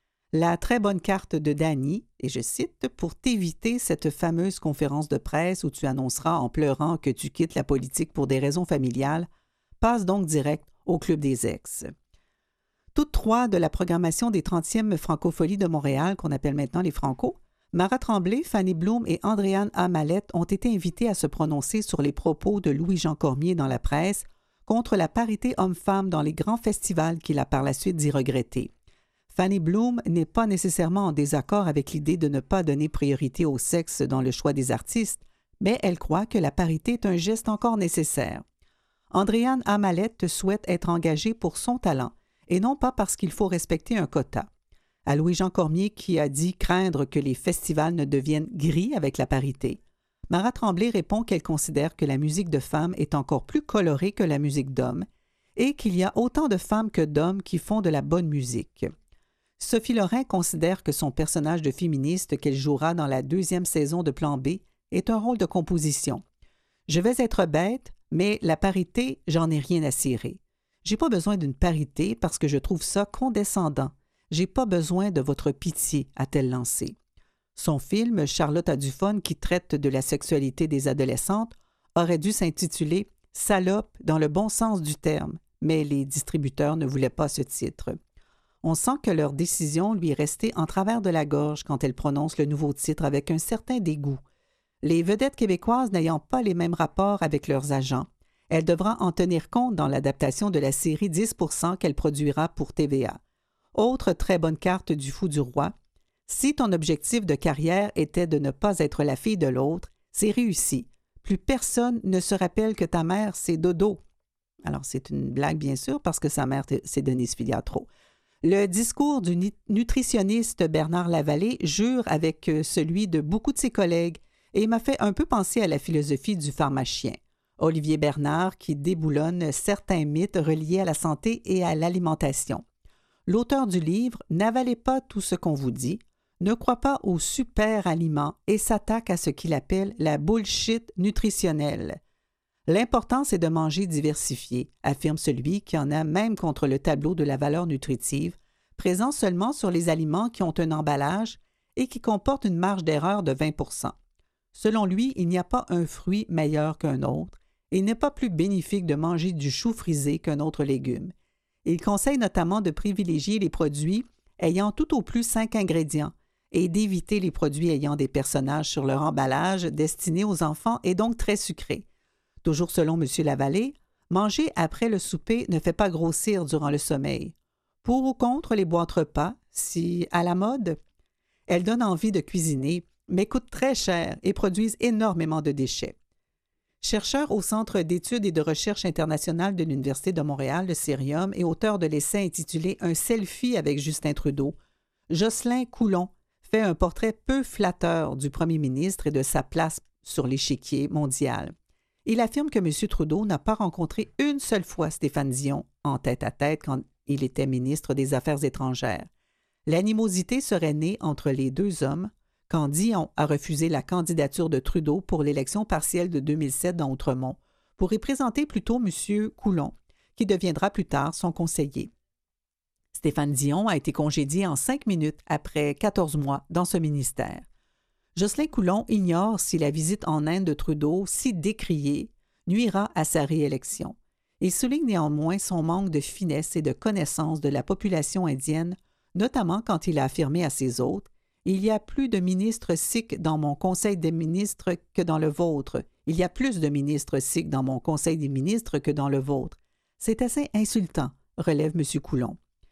La très bonne carte de Danny, et je cite, « Pour t'éviter cette fameuse conférence de presse où tu annonceras en pleurant que tu quittes la politique pour des raisons familiales, passe donc direct au Club des ex. » Toutes 3 de la programmation des 30e Francopholies de Montréal, qu'on appelle maintenant les Franco, Mara Tremblay, Fanny Bloom et Andréane A. Mallette ont été invitées à se prononcer sur les propos de Louis-Jean Cormier dans la presse contre la parité homme-femme dans les grands festivals qu'il a par la suite dit regretter. Fanny Bloom n'est pas nécessairement en désaccord avec l'idée de ne pas donner priorité au sexe dans le choix des artistes, mais elle croit que la parité est un geste encore nécessaire. Andréane A. Mallette souhaite être engagée pour son talent et non pas parce qu'il faut respecter un quota. À Louis-Jean Cormier qui a dit craindre que les festivals ne deviennent gris avec la parité, Mara Tremblay répond qu'elle considère que la musique de femmes est encore plus colorée que la musique d'hommes et qu'il y a autant de femmes que d'hommes qui font de la bonne musique. Sophie Lorrain considère que son personnage de féministe qu'elle jouera dans la 2e saison de Plan B est un rôle de composition. « Je vais être bête, mais la parité, j'en ai rien à cirer. J'ai pas besoin d'une parité parce que je trouve ça condescendant. J'ai pas besoin de votre pitié, a-t-elle lancé. Son film, Charlotte a du fun, qui traite de la sexualité des adolescentes, aurait dû s'intituler « Salope » dans le bon sens du terme, mais les distributeurs ne voulaient pas ce titre. On sent que leur décision lui est restée en travers de la gorge quand elle prononce le nouveau titre avec un certain dégoût. Les vedettes québécoises n'ayant pas les mêmes rapports avec leurs agents, elle devra en tenir compte dans l'adaptation de la série 10% qu'elle produira pour TVA. Autre très bonne carte du Fou du Roi, si ton objectif de carrière était de ne pas être la fille de l'autre, c'est réussi. Plus personne ne se rappelle que ta mère, c'est Dodo. Alors, c'est une blague, bien sûr, parce que sa mère, c'est Denise Filiatro. Le discours du nutritionniste Bernard Lavallée jure avec celui de beaucoup de ses collègues et m'a fait un peu penser à la philosophie du pharmacien. Olivier Bernard qui déboulonne certains mythes reliés à la santé et à l'alimentation. L'auteur du livre « N'avalez pas tout ce qu'on vous dit », ne croit pas aux super aliments et s'attaque à ce qu'il appelle la bullshit nutritionnelle. L'important, c'est de manger diversifié, affirme celui qui en a même contre le tableau de la valeur nutritive, présent seulement sur les aliments qui ont un emballage et qui comportent une marge d'erreur de 20%. Selon lui, il n'y a pas un fruit meilleur qu'un autre et il n'est pas plus bénéfique de manger du chou frisé qu'un autre légume. Il conseille notamment de privilégier les produits ayant tout au plus 5 ingrédients et d'éviter les produits ayant des personnages sur leur emballage destinés aux enfants et donc très sucrés. Toujours selon M. Lavallée, manger après le souper ne fait pas grossir durant le sommeil. Pour ou contre les boîtes repas, si à la mode, elles donnent envie de cuisiner, mais coûtent très cher et produisent énormément de déchets. Chercheur au Centre d'études et de recherche internationale de l'Université de Montréal, le Cérium, et auteur de l'essai intitulé « Un selfie avec Justin Trudeau », Jocelyn Coulon fait un portrait peu flatteur du premier ministre et de sa place sur l'échiquier mondial. Il affirme que M. Trudeau n'a pas rencontré une seule fois Stéphane Dion en tête-à-tête quand il était ministre des Affaires étrangères. L'animosité serait née entre les deux hommes quand Dion a refusé la candidature de Trudeau pour l'élection partielle de 2007 dans Outremont pour y présenter plutôt M. Coulon, qui deviendra plus tard son conseiller. Stéphane Dion a été congédié en 5 minutes après 14 mois dans ce ministère. Jocelyn Coulon ignore si la visite en Inde de Trudeau, si décriée, nuira à sa réélection. Il souligne néanmoins son manque de finesse et de connaissance de la population indienne, notamment quand il a affirmé à ses hôtes « Il y a plus de ministres sikhs dans mon conseil des ministres que dans le vôtre. Il y a plus de ministres sikhs dans mon conseil des ministres que dans le vôtre. C'est assez insultant », relève M. Coulon.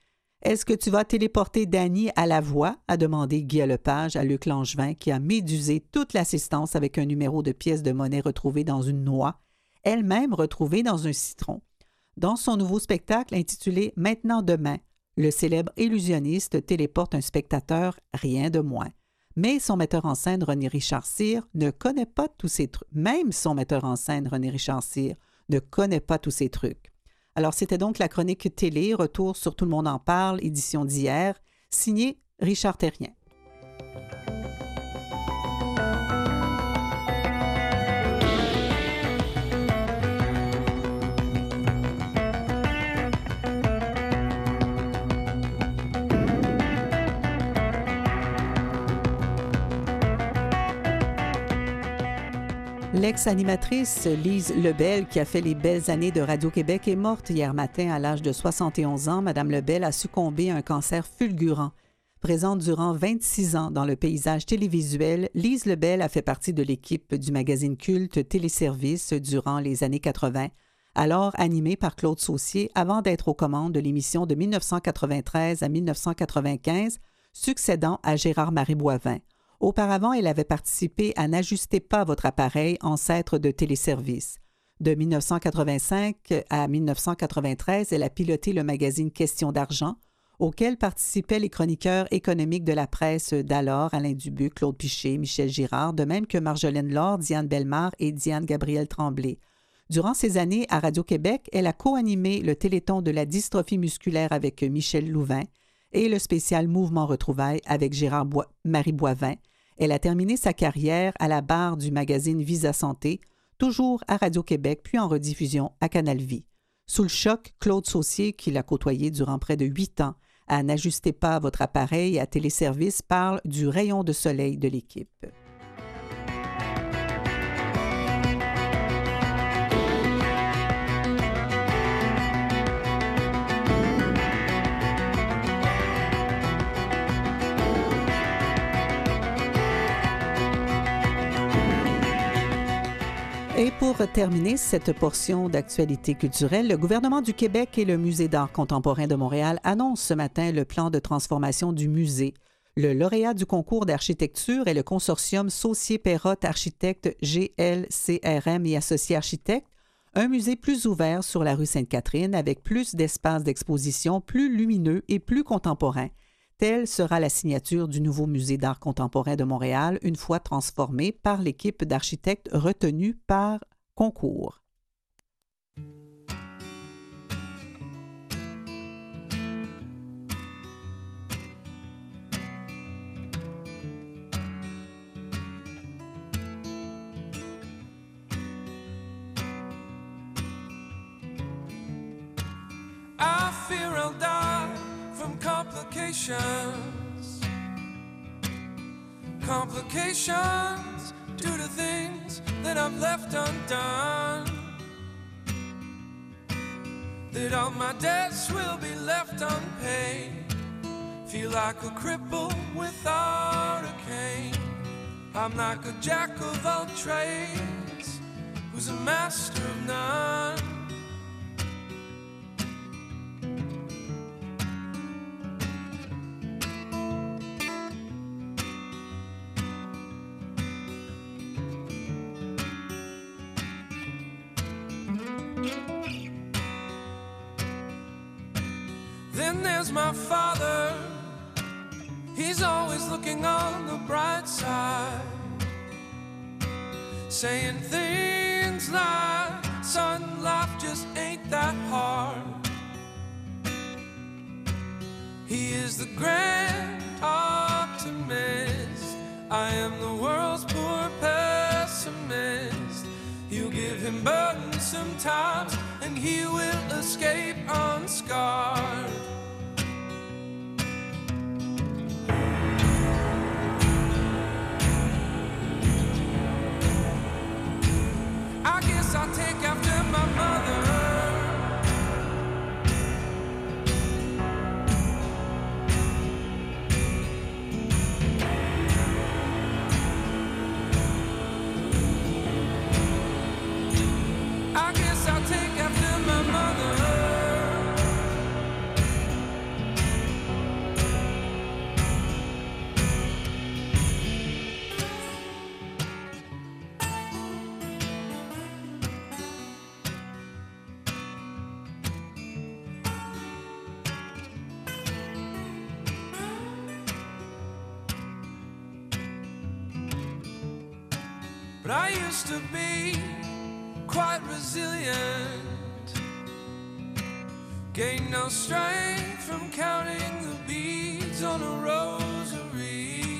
Est-ce que tu vas téléporter Dany à la voix, a demandé Guy Lepage à Luc Langevin, qui a médusé toute l'assistance avec un numéro de pièce de monnaie retrouvée dans une noix, elle-même retrouvée dans un citron. Dans son nouveau spectacle intitulé « Maintenant demain », le célèbre illusionniste téléporte un spectateur, rien de moins. Mais son metteur en scène, René Richard Cyr, ne connaît pas tous ces trucs. Même son metteur en scène, René Richard Cyr, ne connaît pas tous ces trucs. Alors, c'était donc la chronique télé, retour sur Tout le monde en parle, édition d'hier, signée Richard Terrien. L'ex-animatrice Lise Lebel, qui a fait les belles années de Radio-Québec, est morte hier matin à l'âge de 71 ans. Madame Lebel a succombé à un cancer fulgurant. Présente durant 26 ans dans le paysage télévisuel, Lise Lebel a fait partie de l'équipe du magazine culte Téléservice durant les années 80, alors animée par Claude Saucier avant d'être aux commandes de l'émission de 1993 à 1995, succédant à Gérard-Marie Boivin. Auparavant, elle avait participé à N'ajustez pas votre appareil, ancêtre de Téléservice. De 1985 à 1993, elle a piloté le magazine Question d'argent, auquel participaient les chroniqueurs économiques de la presse d'alors, Alain Dubuc, Claude Piché, Michel Girard, de même que Marjolaine Laure, Diane Bellemare et Diane Gabrielle Tremblay. Durant ces années, à Radio-Québec, elle a co-animé le Téléthon de la dystrophie musculaire avec Michel Louvain et le spécial Mouvement Retrouvailles avec Gérard-Marie Boivin. Elle a terminé sa carrière à la barre du magazine Visa Santé, toujours à Radio-Québec, puis en rediffusion à Canal Vie. Sous le choc, Claude Saucier, qui l'a côtoyé durant près de 8 ans, à N'ajustez pas votre appareil à Téléservice, parle du rayon de soleil de l'équipe. Et pour terminer cette portion d'actualité culturelle, le gouvernement du Québec et le Musée d'art contemporain de Montréal annoncent ce matin le plan de transformation du musée. Le lauréat du concours d'architecture est le consortium Saucier-Perrotte Architectes GLCRM et Associés Architectes, un musée plus ouvert sur la rue Sainte-Catherine avec plus d'espaces d'exposition, plus lumineux et plus contemporain. Telle sera la signature du nouveau Musée d'art contemporain de Montréal, une fois transformé par l'équipe d'architectes retenue par concours. I fear I'll die from complications. Complications due to things that I've left undone. That all my debts will be left unpaid. Feel like a cripple without a cane. I'm like a jack of all trades who's a master of none. Then there's my father. He's always looking on the bright side, saying things like, son, life just ain't that hard. He is the grand optimist. I am the world's poor pessimist. You give him burdens sometimes and he will escape unscarred. I guess I'll take after my mother. I guess I'll take after my mother. But I used to be quite resilient. Gained no strength from counting the beads on a rosary.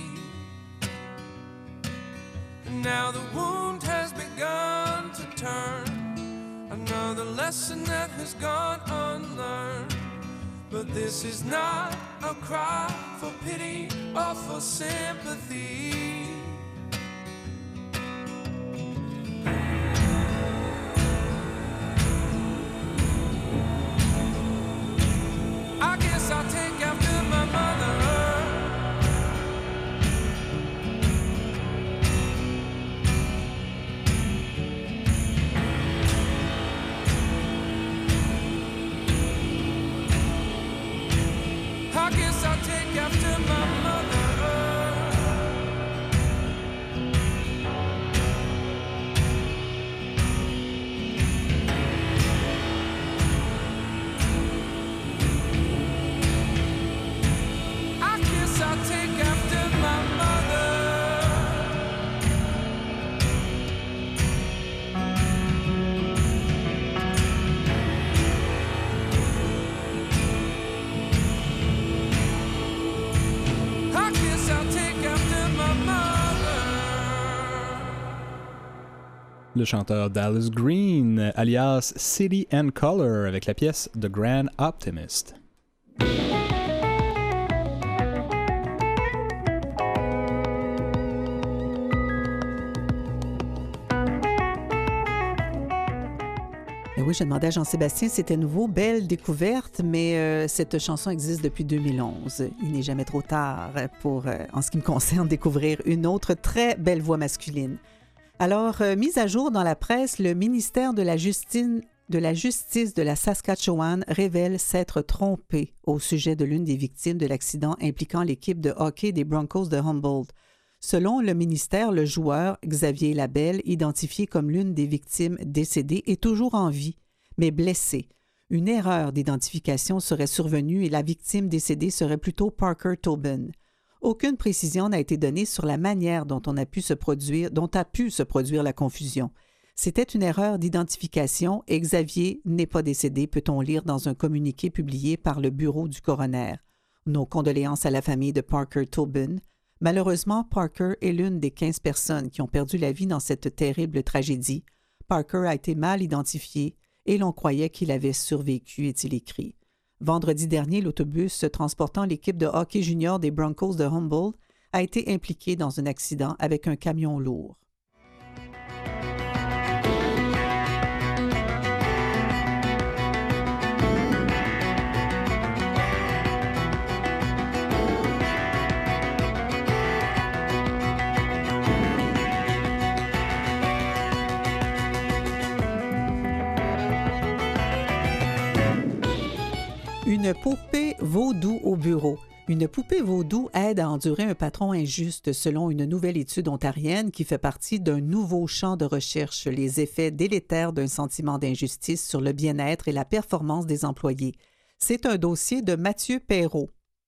And now the wound has begun to turn. Another lesson that has gone unlearned. But this is not a cry for pity or for sympathy. I guess I'll take after my mother. I guess I'll take after my mother. I guess I'll take after my mother. I guess I'll take after my mother. Le chanteur Dallas Green, alias City and Color, avec la pièce The Grand Optimist. Et oui, je demandais à Jean-Sébastien, c'était nouveau, belle découverte, mais cette chanson existe depuis 2011. Il n'est jamais trop tard pour, en ce qui me concerne, découvrir une autre très belle voix masculine. Alors, mise à jour dans la presse, le ministère de la Justice de la Saskatchewan révèle s'être trompé au sujet de l'une des victimes de l'accident impliquant l'équipe de hockey des Broncos de Humboldt. Selon le ministère, le joueur, Xavier Labelle, identifié comme l'une des victimes décédées, est toujours en vie, mais blessé. Une erreur d'identification serait survenue et la victime décédée serait plutôt Parker Tobin. Aucune précision n'a été donnée sur la manière dont a pu se produire la confusion. C'était une erreur d'identification et Xavier n'est pas décédé, peut-on lire dans un communiqué publié par le bureau du coroner. Nos condoléances à la famille de Parker Tobin. Malheureusement, Parker est l'une des 15 personnes qui ont perdu la vie dans cette terrible tragédie. Parker a été mal identifié et l'on croyait qu'il avait survécu, est-il écrit. Vendredi dernier, l'autobus transportant l'équipe de hockey junior des Broncos de Humboldt a été impliqué dans un accident avec un camion lourd. Une poupée vaudou au bureau. Une poupée vaudou aide à endurer un patron injuste selon une nouvelle étude ontarienne qui fait partie d'un nouveau champ de recherche, les effets délétères d'un sentiment d'injustice sur le bien-être et la performance des employés. C'est un dossier de Mathieu Perrault.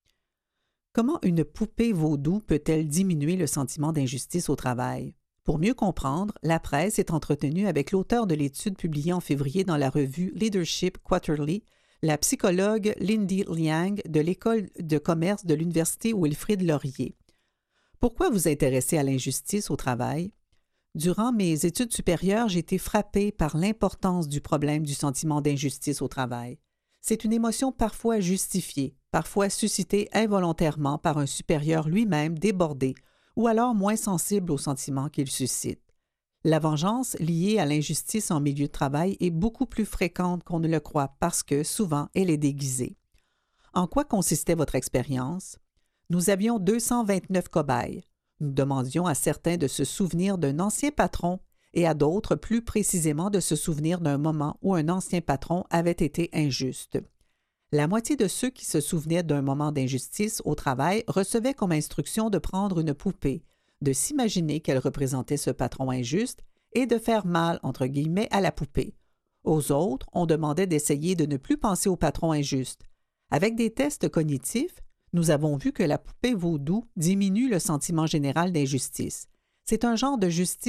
Comment une poupée vaudou peut-elle diminuer le sentiment d'injustice au travail? Pour mieux comprendre, la presse est entretenue avec l'auteur de l'étude publiée en février dans la revue Leadership Quarterly, la psychologue Lindy Liang de l'École de commerce de l'Université Wilfrid Laurier. Pourquoi vous intéresser à l'injustice au travail? Durant mes études supérieures, j'ai été frappée par l'importance du problème du sentiment d'injustice au travail. C'est une émotion parfois justifiée, parfois suscitée involontairement par un supérieur lui-même débordé ou alors moins sensible aux sentiments qu'il suscite. La vengeance liée à l'injustice en milieu de travail est beaucoup plus fréquente qu'on ne le croit parce que, souvent, elle est déguisée. En quoi consistait votre expérience? Nous avions 229 cobayes. Nous demandions à certains de se souvenir d'un ancien patron et à d'autres, plus précisément, de se souvenir d'un moment où un ancien patron avait été injuste. La moitié de ceux qui se souvenaient d'un moment d'injustice au travail recevaient comme instruction de prendre une poupée, de s'imaginer qu'elle représentait ce patron injuste et de faire mal, entre guillemets, à la poupée. Aux autres, on demandait d'essayer de ne plus penser au patron injuste. Avec des tests cognitifs, nous avons vu que la poupée vaudou diminue le sentiment général d'injustice. C'est un genre de justice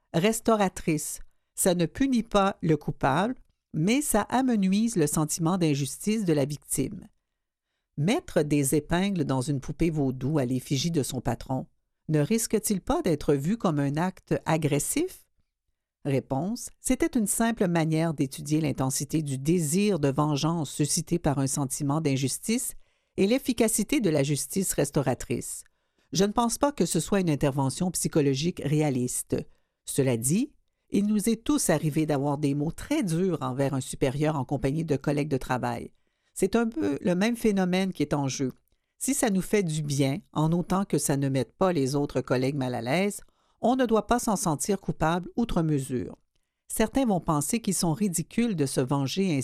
restauratrice. Ça ne punit pas le coupable, mais ça amenuise le sentiment d'injustice de la victime. Mettre des épingles dans une poupée vaudou à l'effigie de son patron ne risque-t-il pas d'être vu comme un acte agressif? Réponse: c'était une simple manière d'étudier l'intensité du désir de vengeance suscité par un sentiment d'injustice et l'efficacité de la justice restauratrice. Je ne pense pas que ce soit une intervention psychologique réaliste. Cela dit, il nous est tous arrivé d'avoir des mots très durs envers un supérieur en compagnie de collègues de travail. C'est un peu le même phénomène qui est en jeu. Si ça nous fait du bien, en autant que ça ne mette pas les autres collègues mal à l'aise, on ne doit pas s'en sentir coupable outre mesure. Certains vont penser qu'ils sont ridicules de se venger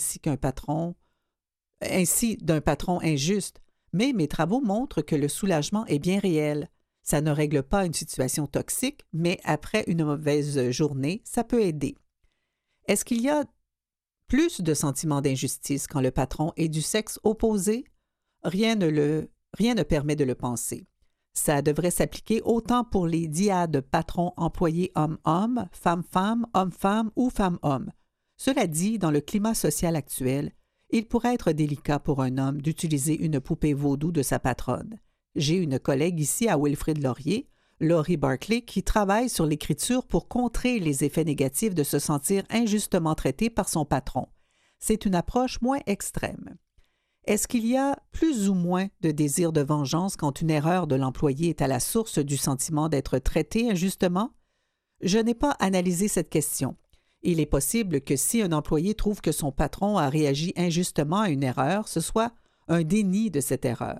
ainsi d'un patron injuste, mais mes travaux montrent que le soulagement est bien réel. Ça ne règle pas une situation toxique, mais après une mauvaise journée, ça peut aider. Est-ce qu'il y a plus de sentiments d'injustice quand le patron est du sexe opposé? Rien ne permet de le penser. Ça devrait s'appliquer autant pour les dyades patron-employé homme-homme, femme-femme, homme-femme ou femme-homme. Cela dit, dans le climat social actuel, il pourrait être délicat pour un homme d'utiliser une poupée vaudou de sa patronne. J'ai une collègue ici à Wilfrid-Laurier, Laurie Barclay, qui travaille sur l'écriture pour contrer les effets négatifs de se sentir injustement traité par son patron. C'est une approche moins extrême. Est-ce qu'il y a plus ou moins de désir de vengeance quand une erreur de l'employé est à la source du sentiment d'être traité injustement? Je n'ai pas analysé cette question. Il est possible que si un employé trouve que son patron a réagi injustement à une erreur, ce soit un déni de cette erreur.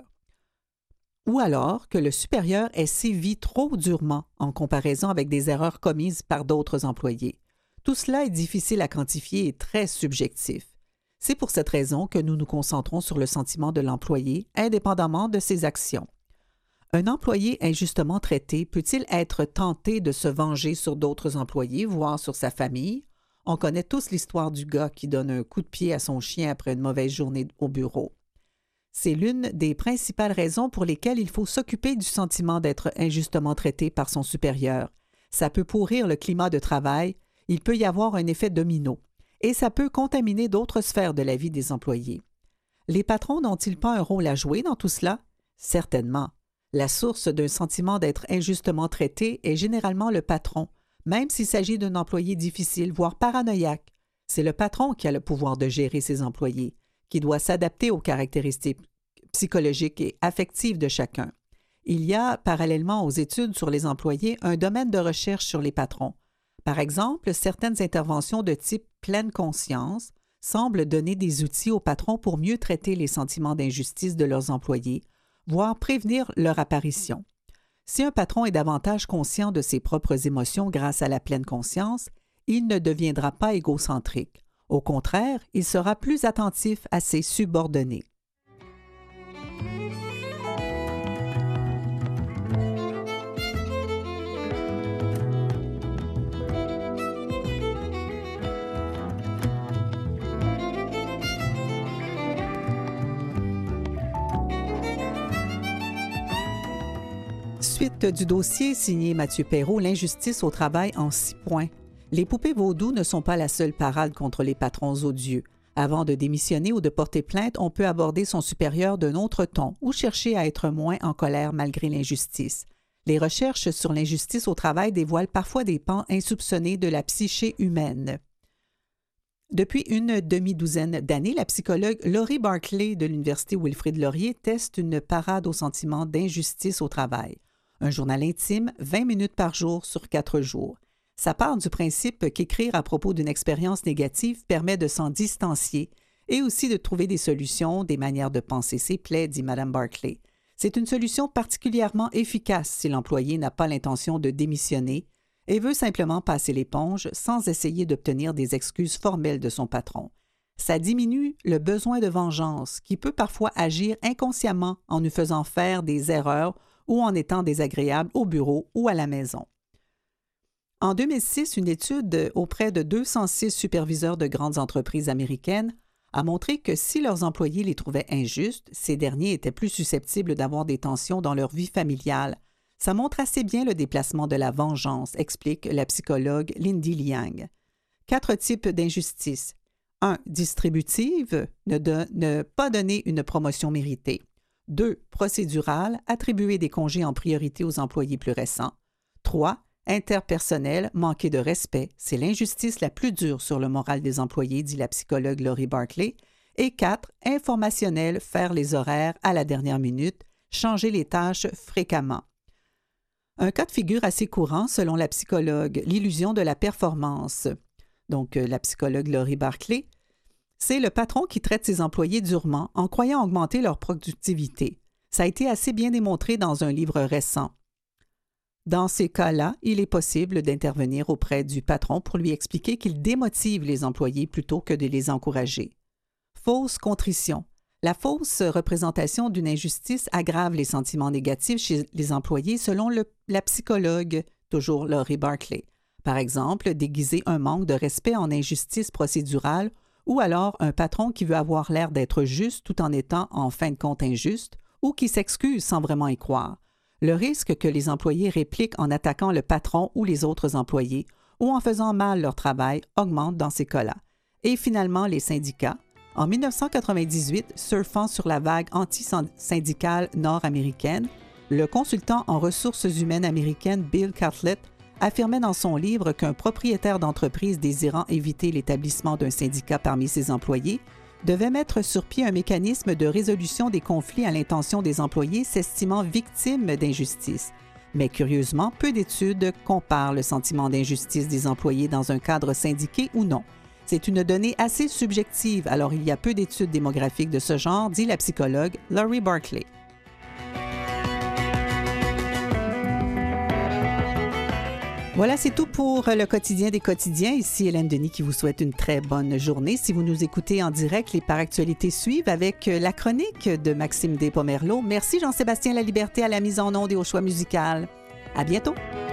Ou alors que le supérieur ait sévi trop durement en comparaison avec des erreurs commises par d'autres employés. Tout cela est difficile à quantifier et très subjectif. C'est pour cette raison que nous nous concentrons sur le sentiment de l'employé, indépendamment de ses actions. Un employé injustement traité peut-il être tenté de se venger sur d'autres employés, voire sur sa famille? On connaît tous l'histoire du gars qui donne un coup de pied à son chien après une mauvaise journée au bureau. C'est l'une des principales raisons pour lesquelles il faut s'occuper du sentiment d'être injustement traité par son supérieur. Ça peut pourrir le climat de travail, il peut y avoir un effet domino, et ça peut contaminer d'autres sphères de la vie des employés. Les patrons n'ont-ils pas un rôle à jouer dans tout cela? Certainement. La source d'un sentiment d'être injustement traité est généralement le patron, même s'il s'agit d'un employé difficile, voire paranoïaque. C'est le patron qui a le pouvoir de gérer ses employés, qui doit s'adapter aux caractéristiques psychologiques et affectives de chacun. Il y a, parallèlement aux études sur les employés, un domaine de recherche sur les patrons. Par exemple, certaines interventions de type pleine conscience semblent donner des outils aux patrons pour mieux traiter les sentiments d'injustice de leurs employés, voire prévenir leur apparition. Si un patron est davantage conscient de ses propres émotions grâce à la pleine conscience, il ne deviendra pas égocentrique. Au contraire, il sera plus attentif à ses subordonnés. Suite du dossier signé Mathieu Perrault, l'injustice au travail en 6 points. Les poupées vaudou ne sont pas la seule parade contre les patrons odieux. Avant de démissionner ou de porter plainte, on peut aborder son supérieur d'un autre ton ou chercher à être moins en colère malgré l'injustice. Les recherches sur l'injustice au travail dévoilent parfois des pans insoupçonnés de la psyché humaine. Depuis une demi-douzaine d'années, la psychologue Laurie Barclay de l'Université Wilfrid-Laurier teste une parade au sentiment d'injustice au travail. Un journal intime, 20 minutes par jour sur 4 jours. Ça part du principe qu'écrire à propos d'une expérience négative permet de s'en distancier et aussi de trouver des solutions, des manières de penser ses plaies, dit Mme Barclay. C'est une solution particulièrement efficace si l'employé n'a pas l'intention de démissionner et veut simplement passer l'éponge sans essayer d'obtenir des excuses formelles de son patron. Ça diminue le besoin de vengeance qui peut parfois agir inconsciemment en nous faisant faire des erreurs ou en étant désagréable au bureau ou à la maison. En 2006, une étude auprès de 206 superviseurs de grandes entreprises américaines a montré que si leurs employés les trouvaient injustes, ces derniers étaient plus susceptibles d'avoir des tensions dans leur vie familiale. Ça montre assez bien le déplacement de la vengeance, explique la psychologue Lindy Liang. 4 types d'injustice. 1. Distributive, ne pas donner une promotion méritée. 2. Procédurale, attribuer des congés en priorité aux employés plus récents. 3. Interpersonnel, manquer de respect, c'est l'injustice la plus dure sur le moral des employés, dit la psychologue Laurie Barclay. Et 4. Informationnel, faire les horaires à la dernière minute, changer les tâches fréquemment. Un cas de figure assez courant, selon la psychologue, l'illusion de la performance. Donc, la psychologue Laurie Barclay, c'est le patron qui traite ses employés durement en croyant augmenter leur productivité. Ça a été assez bien démontré dans un livre récent. Dans ces cas-là, il est possible d'intervenir auprès du patron pour lui expliquer qu'il démotive les employés plutôt que de les encourager. Fausse contrition. La fausse représentation d'une injustice aggrave les sentiments négatifs chez les employés selon la psychologue, toujours Laurie Barclay. Par exemple, déguiser un manque de respect en injustice procédurale ou alors un patron qui veut avoir l'air d'être juste tout en étant en fin de compte injuste ou qui s'excuse sans vraiment y croire. Le risque que les employés répliquent en attaquant le patron ou les autres employés ou en faisant mal leur travail augmente dans ces cas-là. Et finalement, les syndicats. En 1998, surfant sur la vague anti-syndicale nord-américaine, le consultant en ressources humaines américaine Bill Catlett affirmait dans son livre qu'un propriétaire d'entreprise désirant éviter l'établissement d'un syndicat parmi ses employés devait mettre sur pied un mécanisme de résolution des conflits à l'intention des employés s'estimant victimes d'injustice. Mais curieusement, peu d'études comparent le sentiment d'injustice des employés dans un cadre syndiqué ou non. C'est une donnée assez subjective, alors il y a peu d'études démographiques de ce genre, dit la psychologue Laurie Barclay. Voilà, c'est tout pour le quotidien des quotidiens. Ici Hélène Denis qui vous souhaite une très bonne journée. Si vous nous écoutez en direct, les Par Actualités suivent avec la chronique de Maxime Despomerleau. Merci Jean-Sébastien Laliberté à la mise en onde et au choix musical. À bientôt!